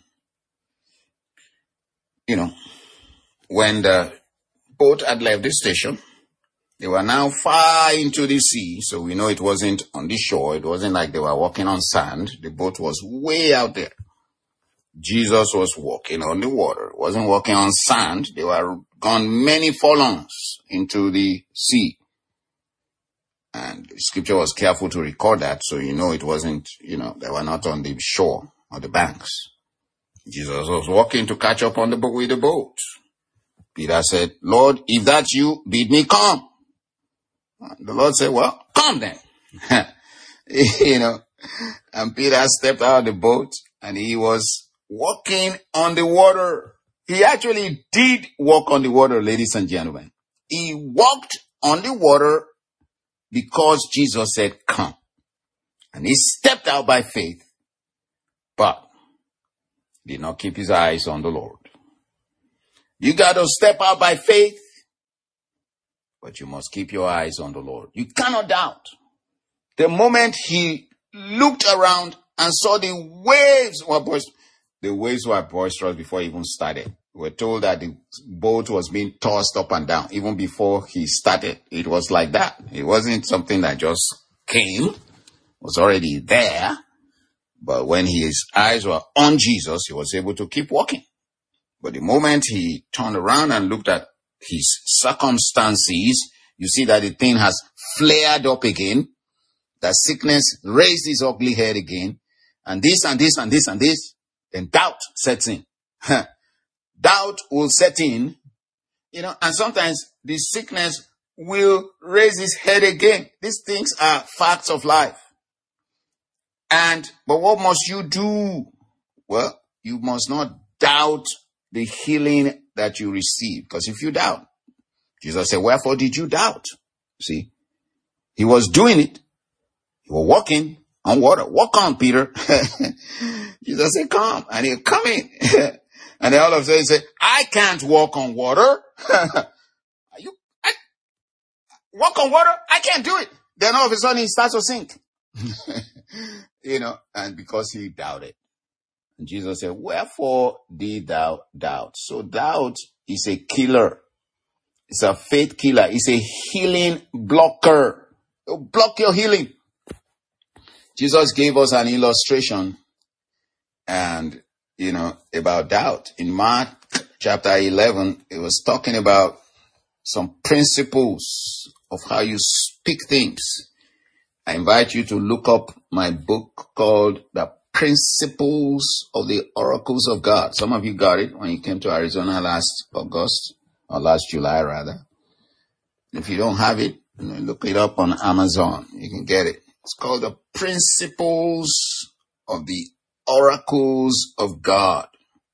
You know, when the boat had left the station, they were now far into the sea, so we know it wasn't on the shore. It wasn't like they were walking on sand. The boat was way out there. Jesus was walking on the water. It wasn't walking on sand. They were gone many furlongs into the sea. And the scripture was careful to record that, so you know it wasn't, you know, they were not on the shore or the banks. Jesus was walking to catch up on the boat with the boat. Peter said, Lord, if that's you, bid me come. The Lord said, well, come then. You know, and Peter stepped out of the boat and he was walking on the water. He actually did walk on the water, ladies and gentlemen. He walked on the water because Jesus said, come. And he stepped out by faith but he did not keep his eyes on the Lord. You got to step out by faith, but you must keep your eyes on the Lord. You cannot doubt. The moment he looked around and saw the waves were boisterous, the waves were boisterous before he even started. We're told that the boat was being tossed up and down. Even before he started, it was like that. It wasn't something that just came. It was already there. But when his eyes were on Jesus, he was able to keep walking. But the moment he turned around and looked at his circumstances, you see that the thing has flared up again. That sickness raised his ugly head again. And this and this and this and this. Then doubt sets in. Doubt will set in, you know, and sometimes the sickness will raise his head again. These things are facts of life. And, but what must you do? Well, you must not doubt the healing that you receive. Because if you doubt, Jesus said, wherefore did you doubt? See, he was doing it. He was walking on water. Walk on, Peter. Jesus said, come. And he'll come in. And then all of a sudden he said, I can't walk on water. Are you, I, walk on water? I can't do it. Then all of a sudden he starts to sink. You know, and because he doubted. And Jesus said, wherefore did thou doubt? So doubt is a killer. It's a faith killer. It's a healing blocker. It'll block your healing. Jesus gave us an illustration and, you know, about doubt. In Mark chapter eleven, it was talking about some principles of how you speak things. I invite you to look up my book called The Principles of the Oracles of God. Some of you got it when you came to Arizona last August, or last July rather. If you don't have it, look it up on Amazon. You can get it. It's called The Principles of the Oracles of God.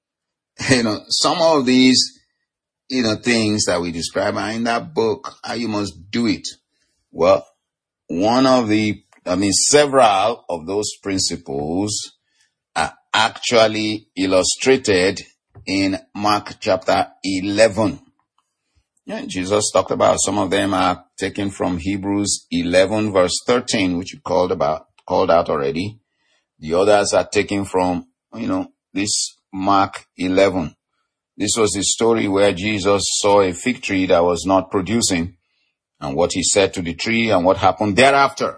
You know, some of these, you know, things that we describe are in that book, how you must do it. Well, one of the, I mean, several of those principles are actually illustrated in Mark chapter eleven. Yeah, Jesus talked about some of them are taken from Hebrews eleven verse thirteen, which you called about, called out already. The others are taken from, you know, this Mark eleven. This was the story where Jesus saw a fig tree that was not producing and what he said to the tree and what happened thereafter.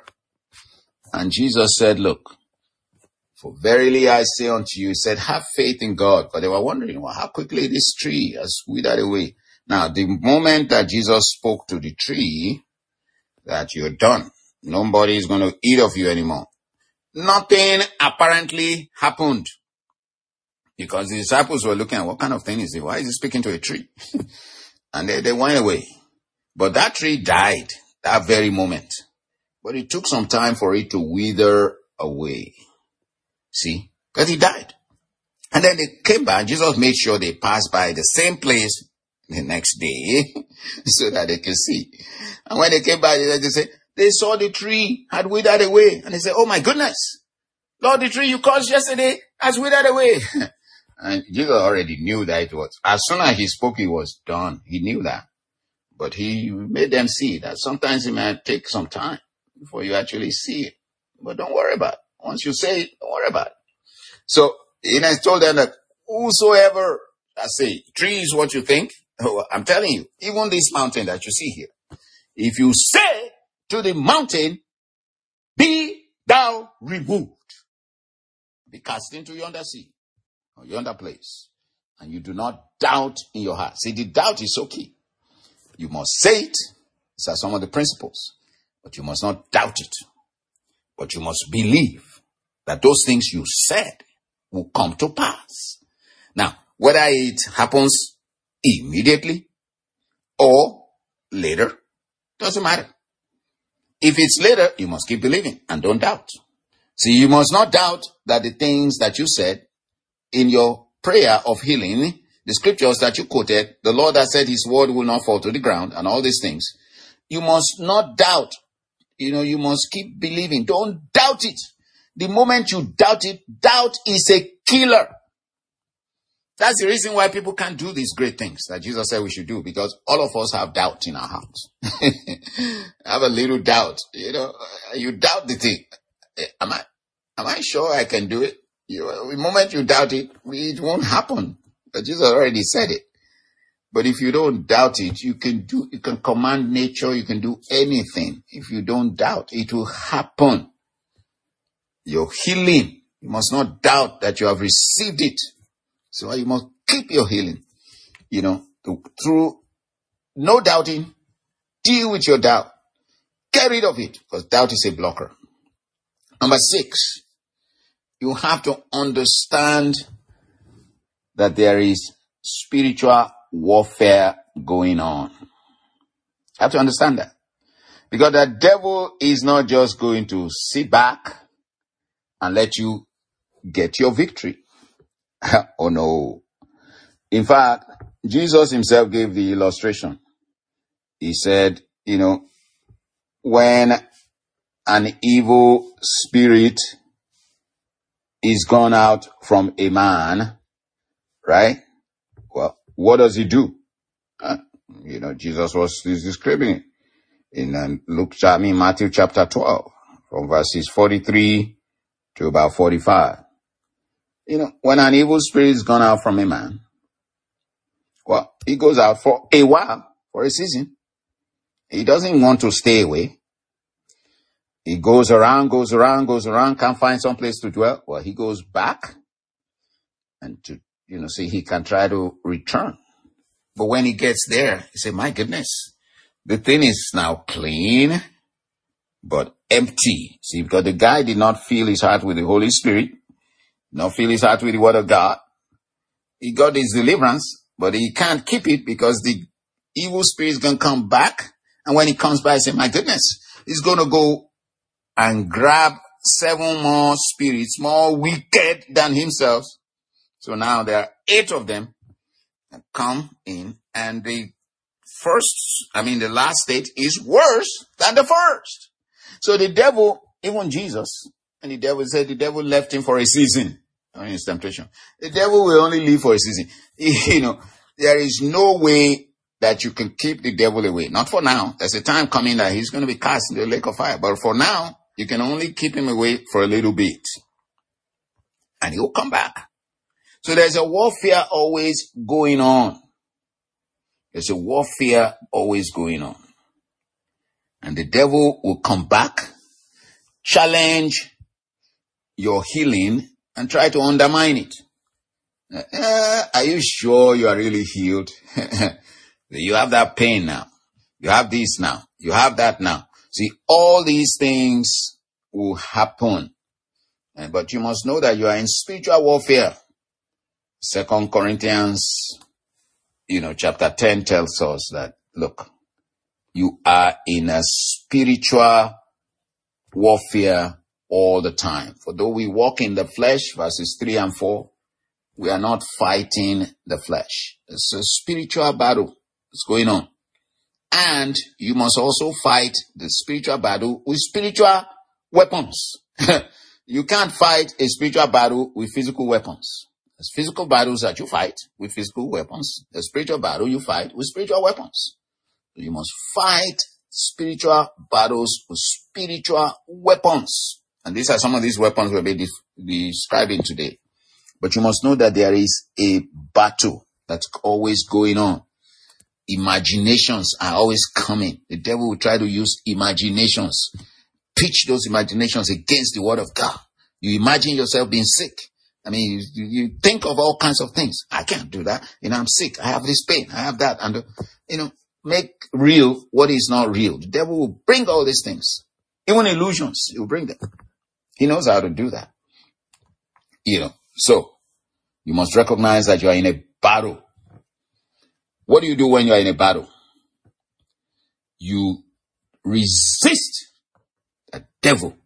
And Jesus said, look, for verily I say unto you, he said, have faith in God. But they were wondering, well, how quickly this tree has withered away. Now, the moment that Jesus spoke to the tree, that you're done, nobody is going to eat of you anymore. Nothing apparently happened. Because the disciples were looking at what kind of thing is it? Why is he speaking to a tree? And they, they went away. But that tree died that very moment. But it took some time for it to wither away. See? Because it died. And then they came back. Jesus made sure they passed by the same place the next day so that they could see. And when they came back, they said, they saw the tree had withered away. And they said, oh my goodness, Lord, the tree you caused yesterday has withered away. And Jesus already knew that it was. As soon as he spoke, it was done. He knew that. But he made them see that sometimes it may take some time before you actually see it. But don't worry about it. Once you say it, don't worry about it. So he then told them that whosoever, I say, tree is what you think. I'm telling you, even this mountain that you see here, if you say to the mountain, be thou removed, be cast into yonder sea or yonder place, and you do not doubt in your heart. See, the doubt is so key. You must say it. These are some of the principles, but you must not doubt it. But you must believe that those things you said will come to pass. Now, whether it happens immediately or later, doesn't matter. If it's later, you must keep believing and don't doubt. See, you must not doubt that the things that you said in your prayer of healing, the scriptures that you quoted, the Lord has said his word will not fall to the ground and all these things. You must not doubt. You know, you must keep believing. Don't doubt it. The moment you doubt it, doubt is a killer. That's the reason why people can't do these great things that Jesus said we should do, because all of us have doubt in our hearts. Have a little doubt, you know, you doubt the thing. Am I, am I sure I can do it? You, the moment you doubt it, it won't happen. But Jesus already said it. But if you don't doubt it, you can do, you can command nature, you can do anything. If you don't doubt, it will happen. Your healing, you must not doubt that you have received it. So you must keep your healing, you know, through no doubting. Deal with your doubt. Get rid of it, because doubt is a blocker. Number six, you have to understand that there is spiritual warfare going on. You have to understand that. Because the devil is not just going to sit back and let you get your victory. Oh no. In fact, Jesus himself gave the illustration. He said, you know, when an evil spirit is gone out from a man, right? Well, what does he do? Uh, you know, Jesus was describing it in um, Luke, I mean, Matthew chapter twelve, from verses forty-three to about forty-five. You know, when an evil spirit is gone out from a man, well, he goes out for a while, for a season. He doesn't want to stay away. He goes around, goes around, goes around, can't find some place to dwell. Well, he goes back and to, you know, see, he can try to return. But when he gets there, he say, my goodness, the thing is now clean, but empty. See, because the guy did not fill his heart with the Holy Spirit, not fill his heart with the Word of God. He got his deliverance, but he can't keep it because the evil spirit is going to come back. And when he comes back, he say, my goodness, he's going to go and grab seven more spirits, more wicked than himself. So now there are eight of them that come in, and the first, I mean, the last state is worse than the first. So the devil, even Jesus, and the devil said the devil left him for a season during his temptation. The devil will only live for a season. You know, there is no way that you can keep the devil away. Not for now. There's a time coming that he's going to be cast in the lake of fire. But for now, you can only keep him away for a little bit. And he'll come back. So there's a warfare always going on. There's a warfare always going on. And the devil will come back, challenge your healing, and try to undermine it. Uh, are you sure you are really healed? You have that pain now. You have this now. You have that now. See, all these things will happen. Uh, but you must know that you are in spiritual warfare. Second Corinthians, you know, chapter ten tells us that, look, you are in a spiritual warfare all the time. For though we walk in the flesh, verses three and four, we are not fighting the flesh. It's a spiritual battle that's going on. And you must also fight the spiritual battle with spiritual weapons. You can't fight a spiritual battle with physical weapons. There's physical battles that you fight with physical weapons. The spiritual battle you fight with spiritual weapons. You must fight spiritual battles with spiritual weapons. And these are some of these weapons we'll be de- describing today. But you must know that there is a battle that's always going on. Imaginations are always coming. The devil will try to use imaginations. Pitch those imaginations against the word of God. You imagine yourself being sick. I mean, you, you think of all kinds of things. I can't do that. You know, I'm sick. I have this pain. I have that. And, you know, make real what is not real. The devil will bring all these things. Even illusions, he will bring them. He knows how to do that. You know, so you must recognize that you are in a battle. What do you do when you are in a battle? You resist the devil.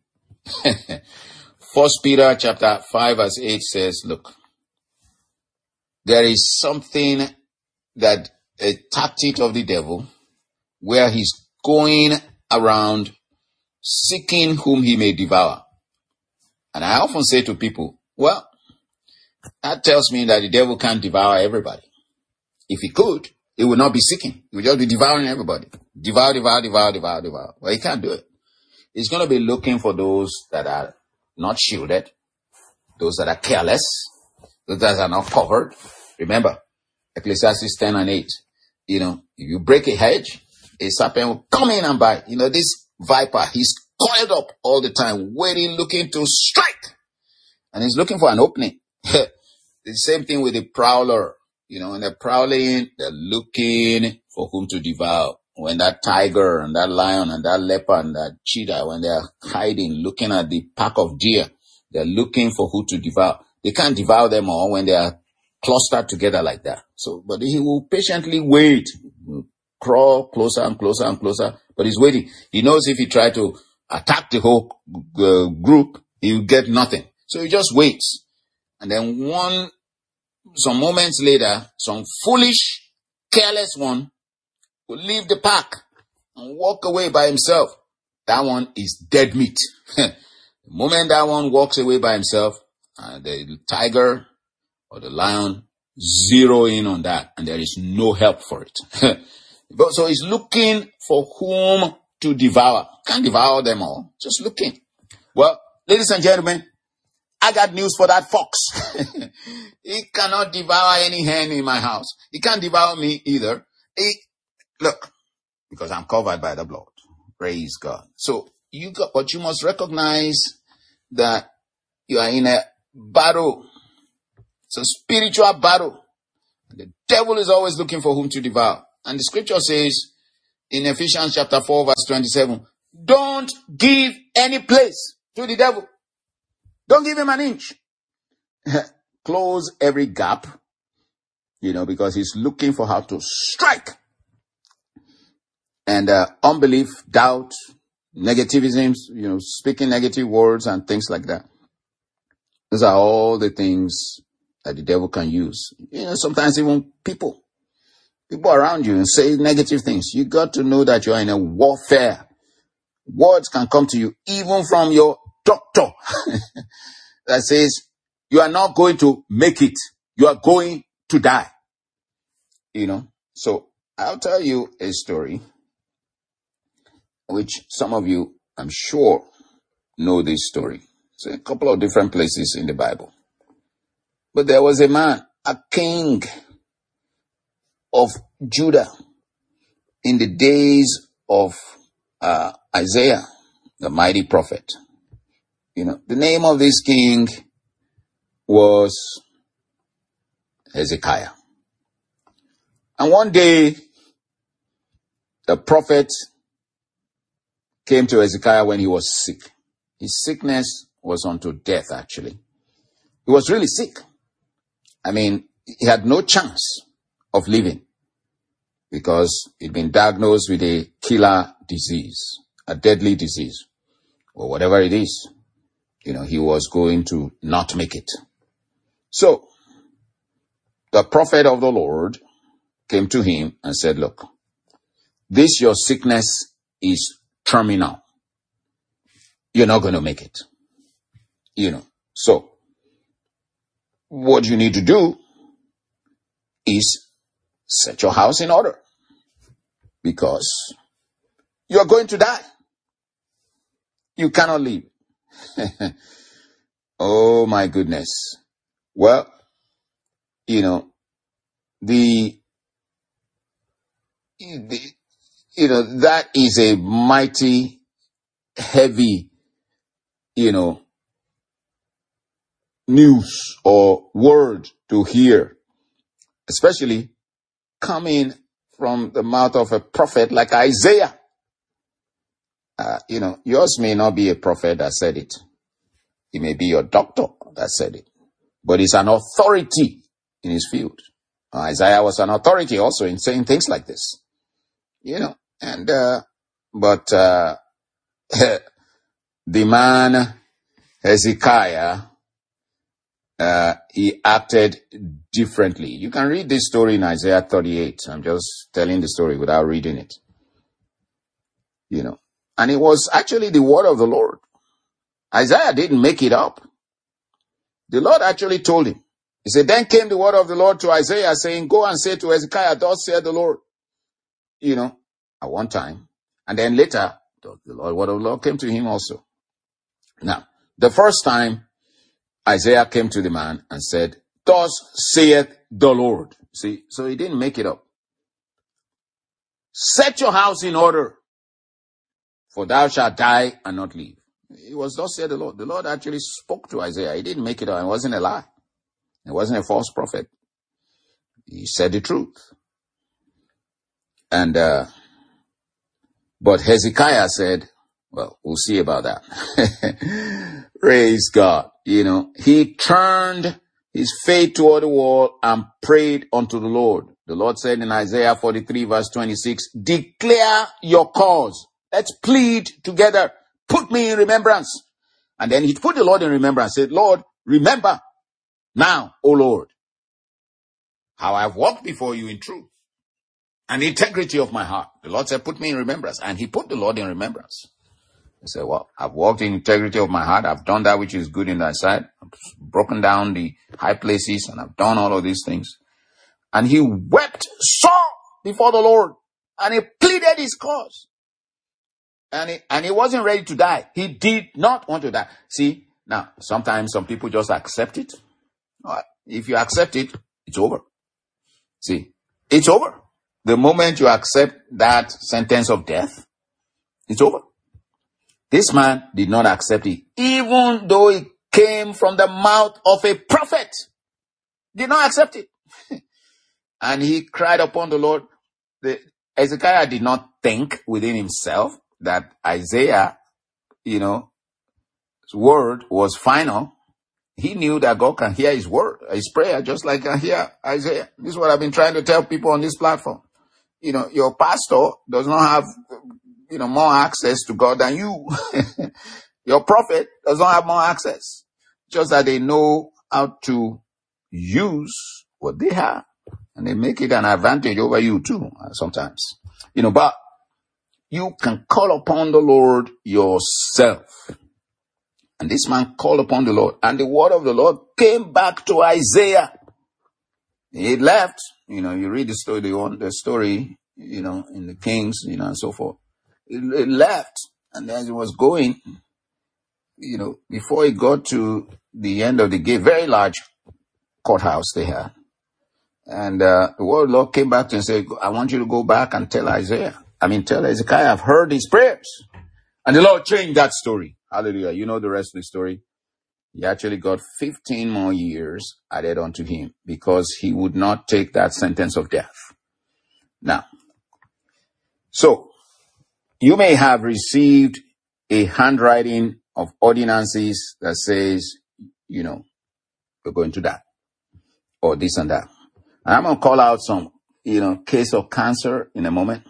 First Peter chapter five verse eight says, look, there is something that a tactic of the devil where he's going around seeking whom he may devour. And I often say to people, well, that tells me that the devil can't devour everybody. If he could, he would not be seeking. He would just be devouring everybody. Devour, devour, devour, devour, devour. Well, he can't do it. He's going to be looking for those that are not shielded, those that are careless, those that are not covered. Remember, Ecclesiastes ten and eight. You know, if you break a hedge, a serpent will come in and bite. You know, this viper, he's coiled up all the time, waiting, looking to strike. And he's looking for an opening. The same thing with the prowler. You know, when they're prowling, they're looking for whom to devour. When that tiger and that lion and that leopard and that cheetah, when they're hiding, looking at the pack of deer, they're looking for who to devour. They can't devour them all when they are clustered together like that. So, but he will patiently wait, crawl closer and closer and closer, but he's waiting. He knows if he tries to attack the whole uh, group, he will get nothing. So he just waits. And then one, some moments later, some foolish, careless one will leave the pack and walk away by himself. That one is dead meat. The moment that one walks away by himself, uh, the tiger or the lion zero in on that, and there is no help for it. But so he's looking for whom to devour. Can't devour them all. Just looking. Well, ladies and gentlemen, I got news for that fox. He cannot devour any hen in my house. He can't devour me either. He, look, because I'm covered by the blood. Praise God. So you got, but you must recognize that you are in a battle. It's a spiritual battle. The devil is always looking for whom to devour. And the scripture says in Ephesians chapter four, verse twenty-seven, don't give any place to the devil. Don't give him an inch. Close every gap, you know, because he's looking for how to strike. And uh, unbelief, doubt, negativism, you know, speaking negative words and things like that. Those are all the things that the devil can use. You know, sometimes even people, people around you say negative things. You got to know that you are in a warfare. Words can come to you even from your doctor that says you are not going to make it. You are going to die. You know, so I'll tell you a story which some of you, I'm sure, know this story. It's a couple of different places in the Bible. But there was a man, a king of Judah in the days of uh, Isaiah, the mighty prophet. You know, the name of this king was Hezekiah. And one day, the prophet came to Hezekiah when he was sick. His sickness was unto death, actually. He was really sick. I mean, he had no chance of living because he'd been diagnosed with a killer disease, a deadly disease, or whatever it is. You know, he was going to not make it. So, the prophet of the Lord came to him and said, look, this your sickness is terminal. You're not going to make it. You know, so what you need to do is set your house in order because you're going to die. You cannot live. Oh my goodness. Well, you know, the, the, you know, that is a mighty, heavy, you know, news or word to hear, especially coming from the mouth of a prophet like Isaiah. Uh, you know, yours may not be a prophet that said it. It may be your doctor that said it. But it's an authority in his field. Uh, Isaiah was an authority also in saying things like this. You know, and, uh, but, uh, the man, Hezekiah, uh, he acted differently. You can read this story in Isaiah thirty-eight. I'm just telling the story without reading it. You know, and it was actually the word of the Lord. Isaiah didn't make it up. The Lord actually told him. He said, then came the word of the Lord to Isaiah saying, go and say to Hezekiah, thus saith the Lord. You know, at one time. And then later, the Lord, word of the Lord came to him also. Now, the first time Isaiah came to the man and said, thus saith the Lord. See, so he didn't make it up. Set your house in order, for thou shalt die and not live. It was thus said the Lord. The Lord actually spoke to Isaiah. He didn't make it up. It wasn't a lie. It wasn't a false prophet. He said the truth. And, uh, but Hezekiah said, well, we'll see about that. Praise God. You know, he turned his face toward the wall and prayed unto the Lord. The Lord said in Isaiah forty-three verse twenty-six, declare your cause. Let's plead together. Put me in remembrance. And then he put the Lord in remembrance. Said, Lord, remember now, O Lord, how I've walked before you in truth and the integrity of my heart. The Lord said, put me in remembrance. And he put the Lord in remembrance. He said, well, I've walked in integrity of my heart. I've done that which is good in thy sight. I've broken down the high places and I've done all of these things. And he wept sore before the Lord and he pleaded his cause. And he, and he wasn't ready to die. He did not want to die. See, now, sometimes some people just accept it. All right. If you accept it, it's over. See, it's over. The moment you accept that sentence of death, it's over. This man did not accept it, even though it came from the mouth of a prophet. Did not accept it. And he cried upon the Lord. The, Hezekiah did not think within himself that Isaiah, you know, his word was final. He knew that God can hear his word, his prayer, just like I hear Isaiah. This is what I've been trying to tell people on this platform. You know, your pastor does not have, you know, more access to God than you. Your prophet does not have more access. Just that they know how to use what they have. And they make it an advantage over you too, sometimes. You know, but you can call upon the Lord yourself. And this man called upon the Lord. And the word of the Lord came back to Isaiah. He left. You know, you read the story, the, the story, you know, in the Kings, you know, and so forth. He left. And as he was going, you know, before he got to the end of the gate, very large courthouse they had. And uh, the word of the Lord came back to him and said, I want you to go back and tell Isaiah. I mean, tell Hezekiah, I've heard his prayers. And the Lord changed that story. Hallelujah. You know the rest of the story. He actually got fifteen more years added onto him because he would not take that sentence of death. Now, so you may have received a handwriting of ordinances that says, you know, you're going to die or this and that. And I'm going to call out some, you know, case of cancer in a moment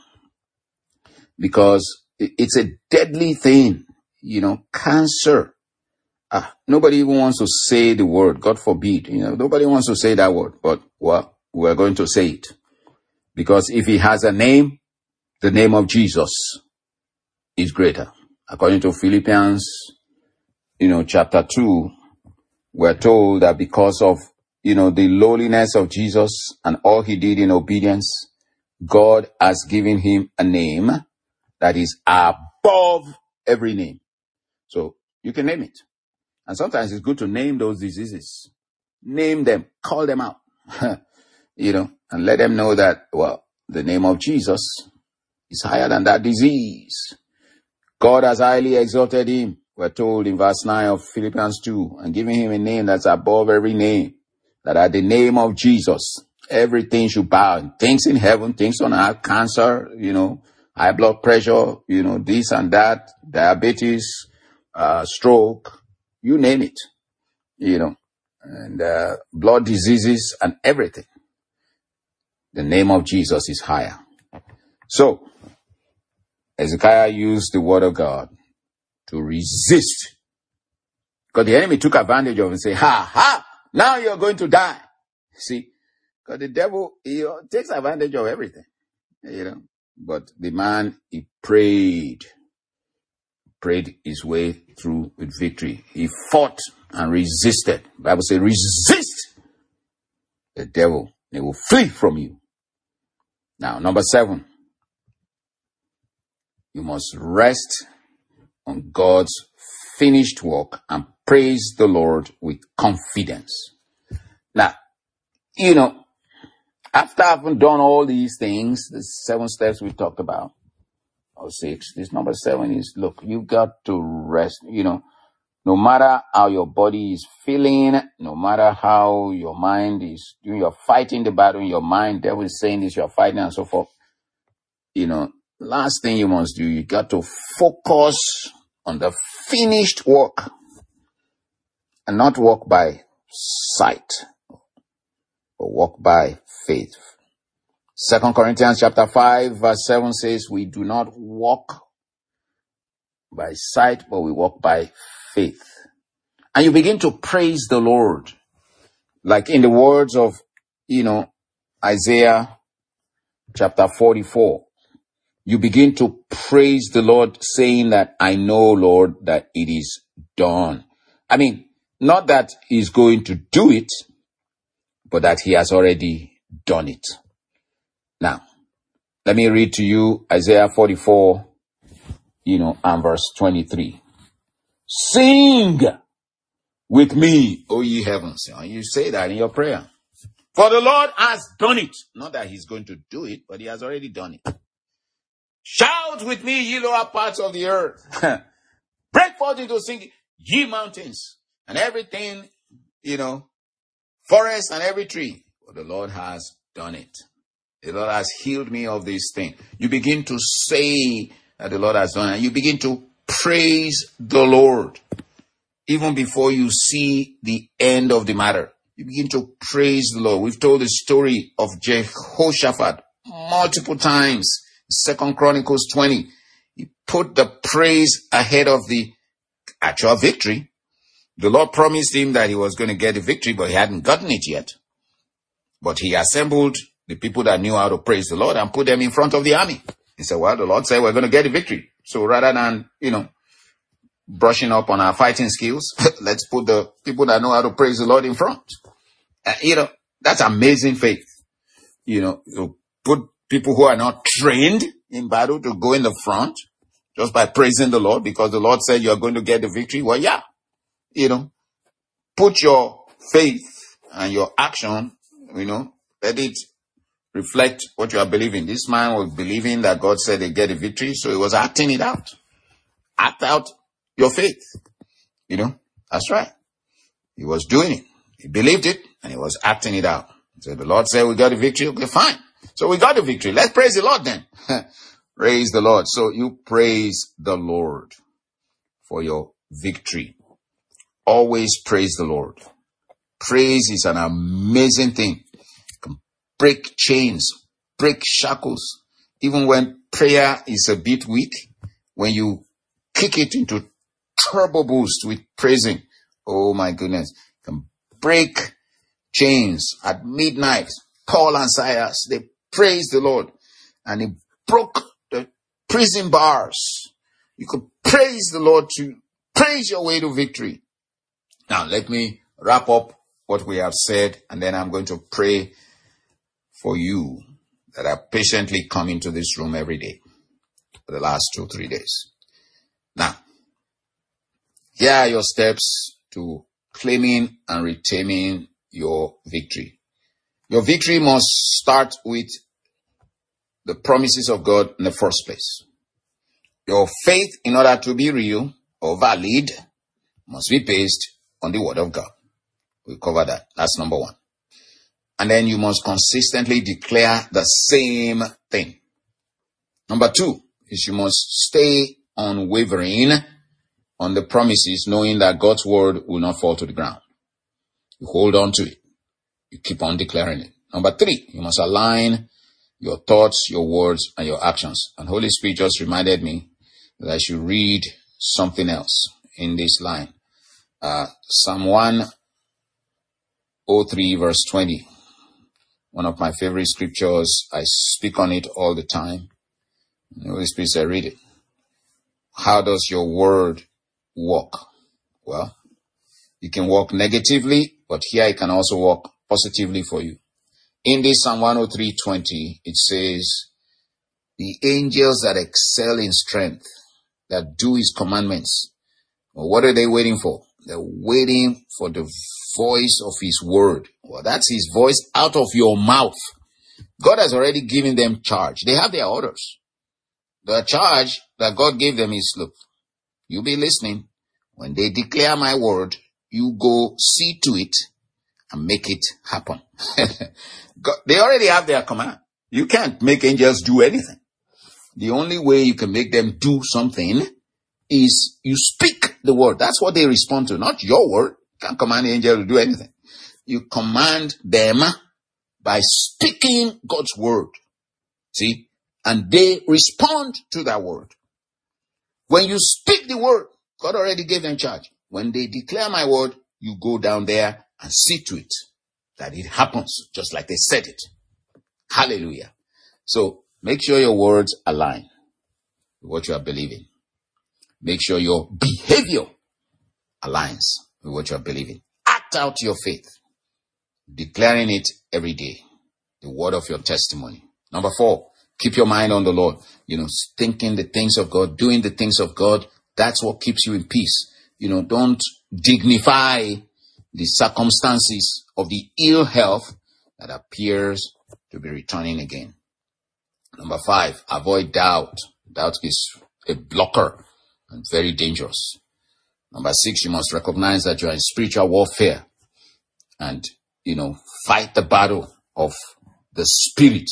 because it's a deadly thing, you know, cancer. Ah, nobody even wants to say the word, God forbid, you know, nobody wants to say that word, but well, we're going to say it because if he has a name, the name of Jesus is greater. According to Philippians, you know, chapter two, we're told that because of, you know, the lowliness of Jesus and all he did in obedience, God has given him a name that is above every name. So you can name it. And sometimes it's good to name those diseases. Name them, call them out, you know, and let them know that, well, the name of Jesus is higher than that disease. God has highly exalted him, we're told in verse nine of Philippians two, and giving him a name that's above every name, that at the name of Jesus, everything should bow. Things in heaven, things on earth, cancer, you know, high blood pressure, you know, this and that, diabetes, uh, stroke, you name it, you know, and uh, blood diseases and everything. The name of Jesus is higher. So, Hezekiah used the word of God to resist. Because the enemy took advantage of it and said, ha, ha, now you're going to die. See, because the devil, he takes advantage of everything, you know. But the man, he prayed. prayed his way through with victory. He fought and resisted. The Bible says, resist the devil, they will flee from you. Now, number seven, you must rest on God's finished work and praise the Lord with confidence. Now, you know, after having done all these things, the seven steps we talked about, or six, this number seven is, look, you got to rest, you know, no matter how your body is feeling, no matter how your mind is, you're fighting the battle in your mind, devil is saying this, you're fighting and so forth. You know, last thing you must do, you got to focus on the finished work and not walk by sight, but walk by faith. Second Corinthians chapter five, verse seven says, we do not walk by sight, but we walk by faith. And you begin to praise the Lord. Like in the words of, you know, Isaiah chapter forty-four. You begin to praise the Lord saying that, I know, Lord, that it is done. I mean, not that he's going to do it, but that he has already done it. Now, let me read to you Isaiah forty-four, you know, and verse twenty-three. Sing with me, O ye heavens. And you say that in your prayer. For the Lord has done it. Not that he's going to do it, but he has already done it. Shout with me, ye lower parts of the earth. Break forth into singing, ye mountains, and everything, you know, forest and every tree. For the Lord has done it. The Lord has healed me of this thing. You begin to say that the Lord has done it. You begin to praise the Lord. Even before you see the end of the matter, you begin to praise the Lord. We've told the story of Jehoshaphat multiple times. Second Chronicles twenty. He put the praise ahead of the actual victory. The Lord promised him that he was going to get the victory, but he hadn't gotten it yet. But he assembled the people that knew how to praise the Lord and put them in front of the army. He said, well, the Lord said we're going to get the victory. So rather than, you know, brushing up on our fighting skills, let's put the people that know how to praise the Lord in front. Uh, you know, that's amazing faith. You know, you put people who are not trained in battle to go in the front just by praising the Lord because the Lord said you're going to get the victory. Well, yeah, you know, put your faith and your action, you know, let it reflect what you are believing. This man was believing that God said they get the victory, so he was acting it out. Act out your faith. You know, that's right. He was doing it. He believed it and he was acting it out. So the Lord said we got the victory. Okay, fine. So we got the victory. Let's praise the Lord then. Praise the Lord. So you praise the Lord for your victory. Always praise the Lord. Praise is an amazing thing. It can break chains, break shackles. Even when prayer is a bit weak, when you kick it into turbo boost with praising, oh my goodness, it can break chains. At midnight, Paul and Silas, they praised the Lord and he broke the prison bars. You could praise the Lord to praise your way to victory. Now, let me wrap up what we have said, and then I'm going to pray for you that have patiently come into this room every day for the last two, three days. Now, here are your steps to claiming and retaining your victory. Your victory must start with the promises of God in the first place. Your faith, in order to be real or valid, must be based on the word of God. We'll cover that. That's number one. And then you must consistently declare the same thing. Number two is you must stay unwavering on the promises, knowing that God's word will not fall to the ground. You hold on to it. You keep on declaring it. Number three, you must align your thoughts, your words, and your actions. And Holy Spirit just reminded me that I should read something else in this line. Uh, Psalm one oh three verse twenty. One of my favorite scriptures. I speak on it all the time. The Holy Spirit said, read it. how does your word work? Well, it can work negatively, but here it can also work positively for you. In this Psalm one oh three twenty, it says, the angels that excel in strength, that do his commandments. Well, what are they waiting for? They're waiting for the voice of his word. Well, that's his voice out of your mouth. God has already given them charge. They have their orders. The charge that God gave them is, look, you be listening. When they declare my word, you go see to it and make it happen. God, they already have their command. You can't make angels do anything. The only way you can make them do something is you speak the word. That's what they respond to, not your word. You can't command the angel to do anything. You command them by speaking God's word. See? And they respond to that word. When you speak the word, God already gave them charge. When they declare my word, you go down there and see to it that it happens just like they said it. Hallelujah. So make sure your words align with what you are believing. Make sure your behavior aligns with what you are believing. Act out your faith, declaring it every day. The word of your testimony. Number four, keep your mind on the Lord. You know, thinking the things of God, doing the things of God. That's what keeps you in peace. You know, don't dignify the circumstances of the ill health that appears to be returning again. Number five, avoid doubt. Doubt is a blocker and very dangerous. Number six, you must recognize that you are in spiritual warfare and, you know, fight the battle of the spirit.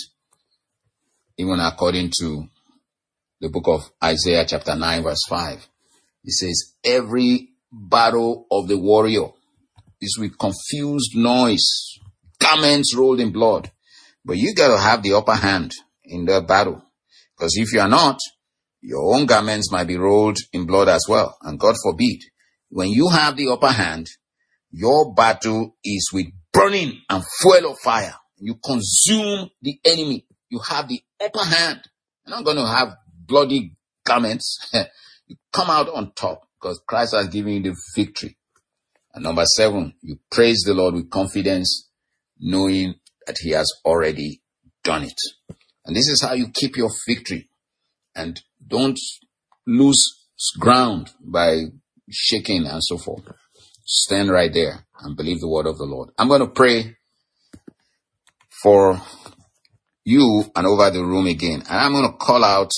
Even according to the book of Isaiah chapter nine verse five, it says, every battle of the warrior is with confused noise, garments rolled in blood. But you got to have the upper hand in the battle. Because if you are not, your own garments might be rolled in blood as well. And God forbid, when you have the upper hand, your battle is with burning and fuel of fire. You consume the enemy. You have the upper hand. You're not going to have bloody garments. You come out on top because Christ has given you the victory. And number seven, you praise the Lord with confidence, knowing that he has already done it. And this is how you keep your victory. And don't lose ground by shaking and so forth. Stand right there and believe the word of the Lord. I'm going to pray for you and over the room again. And I'm going to call out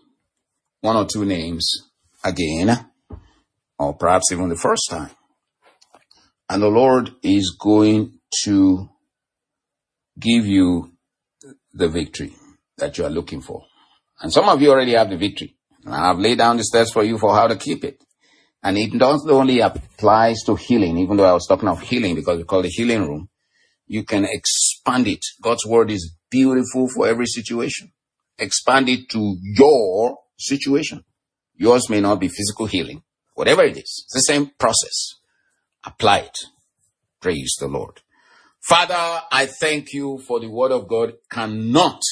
one or two names again, or perhaps even the first time. And the Lord is going to give you the victory that you are looking for. And some of you already have the victory. And I've laid down the steps for you for how to keep it. And it not only applies to healing, even though I was talking of healing because we call it healing room. You can expand it. God's word is beautiful for every situation. Expand it to your situation. Yours may not be physical healing. Whatever it is, it's the same process. Apply it. Praise the Lord. Father, I thank you for the word of God cannot,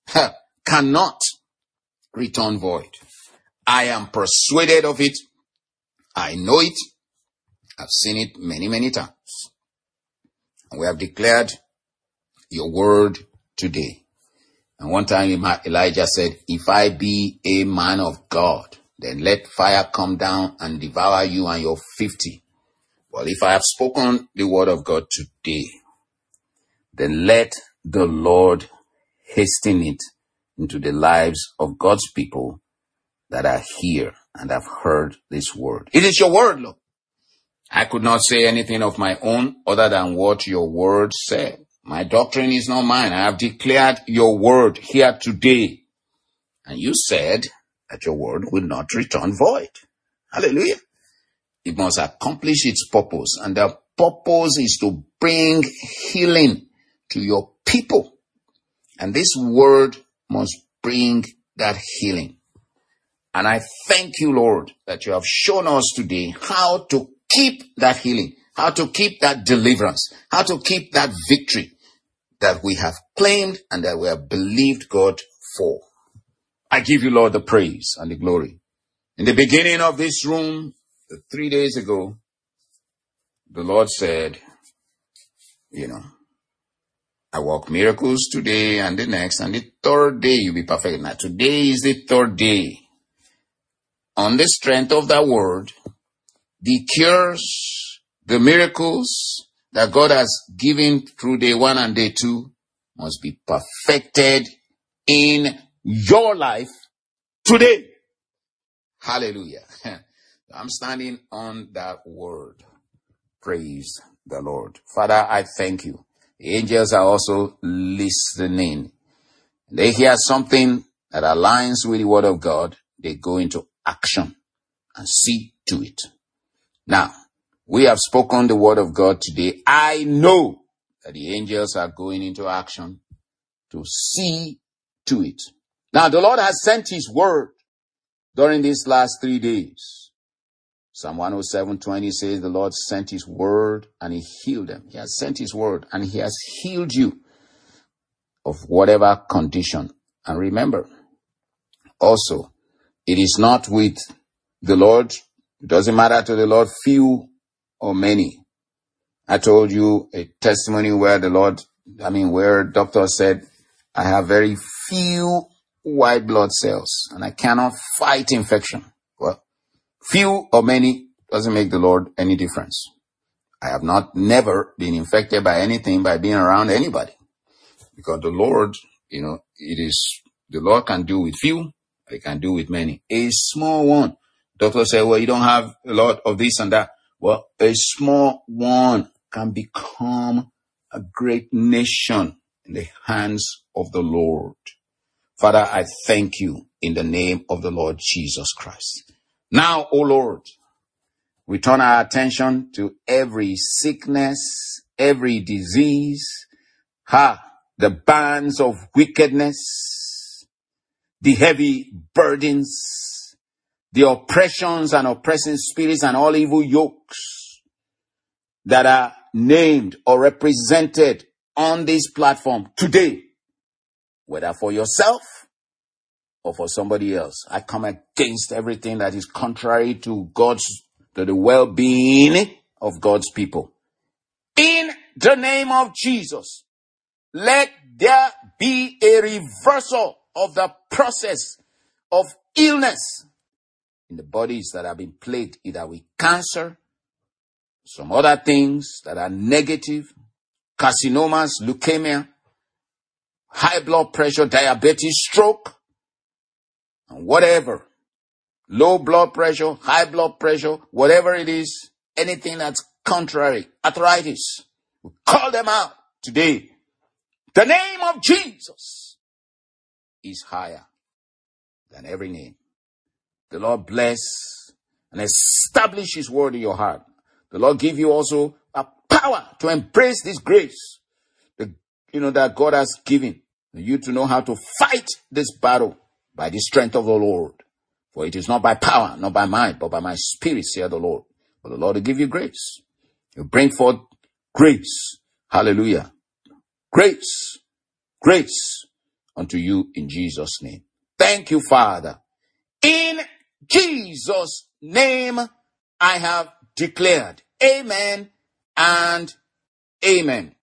cannot return void. I am persuaded of it. I know it. I've seen it many, many times. And we have declared your word today. And one time Elijah said, if I be a man of God, then let fire come down and devour you and your fifty. Well, if I have spoken the word of God today, then let the Lord hasten it into the lives of God's people that are here and have heard this word. It is your word, Lord. I could not say anything of my own other than what your word said. My doctrine is not mine. I have declared your word here today. And you said that your word will not return void. Hallelujah. It must accomplish its purpose. And the purpose is to bring healing to your people. And this word must bring that healing. And I thank you, Lord, that you have shown us today how to keep that healing, how to keep that deliverance, how to keep that victory that we have claimed and that we have believed God for. I give you, Lord, the praise and the glory In the beginning of this room, three days ago, the Lord said, you know, I work miracles today and the next, and the third day you'll be perfect. Now, today is the third day. On the strength of that word, the cures, the miracles that God has given through day one and day two must be perfected in your life today. Hallelujah. I'm standing on that word. Praise the Lord. Father, I thank you. The angels are also listening. They hear something that aligns with the word of God. They go into action and see to it. Now, we have spoken the word of God today. I know that the angels are going into action to see to it. Now, the Lord has sent his word during these last three days. Psalm one oh seven twenty says the Lord sent his word and he healed them. He has sent his word and he has healed you of whatever condition. And remember, also, it is not with the Lord. It doesn't matter to the Lord, few or many. I told you a testimony where the Lord, I mean, where doctor said, I have very few white blood cells and I cannot fight infection. Well, few or many doesn't make the Lord any difference. I have not never been infected by anything by being around anybody. Because the Lord, you know, it is, the Lord can do with few, he can do with many. A small one. Doctor said, well, you don't have a lot of this and that. Well, a small one can become a great nation in the hands of the Lord. Father, I thank you in the name of the Lord Jesus Christ. Now, O Lord, we turn our attention to every sickness, every disease, ha, the bands of wickedness, the heavy burdens, the oppressions and oppressing spirits and all evil yokes that are named or represented on this platform today, whether for yourself or for somebody else. I come against everything that is contrary to God's, to the well-being of God's people. In the name of Jesus, let there be a reversal of the process of illness in the bodies that have been plagued either with cancer, some other things that are negative, carcinomas, leukemia, high blood pressure, diabetes, stroke, and whatever, low blood pressure, high blood pressure, whatever it is, anything that's contrary, arthritis, we call them out today. The name of Jesus is higher than every name. The Lord bless and establish his word in your heart. The Lord give you also a power to embrace this grace, the, you know, that God has given you to know how to fight this battle by the strength of the Lord. For it is not by power, not by might, but by my spirit, saith the Lord. For the Lord will give you grace. He'll bring forth grace. Hallelujah. Grace. Grace unto you in Jesus' name. Thank you, Father. In Jesus' name, I have declared. Amen and amen.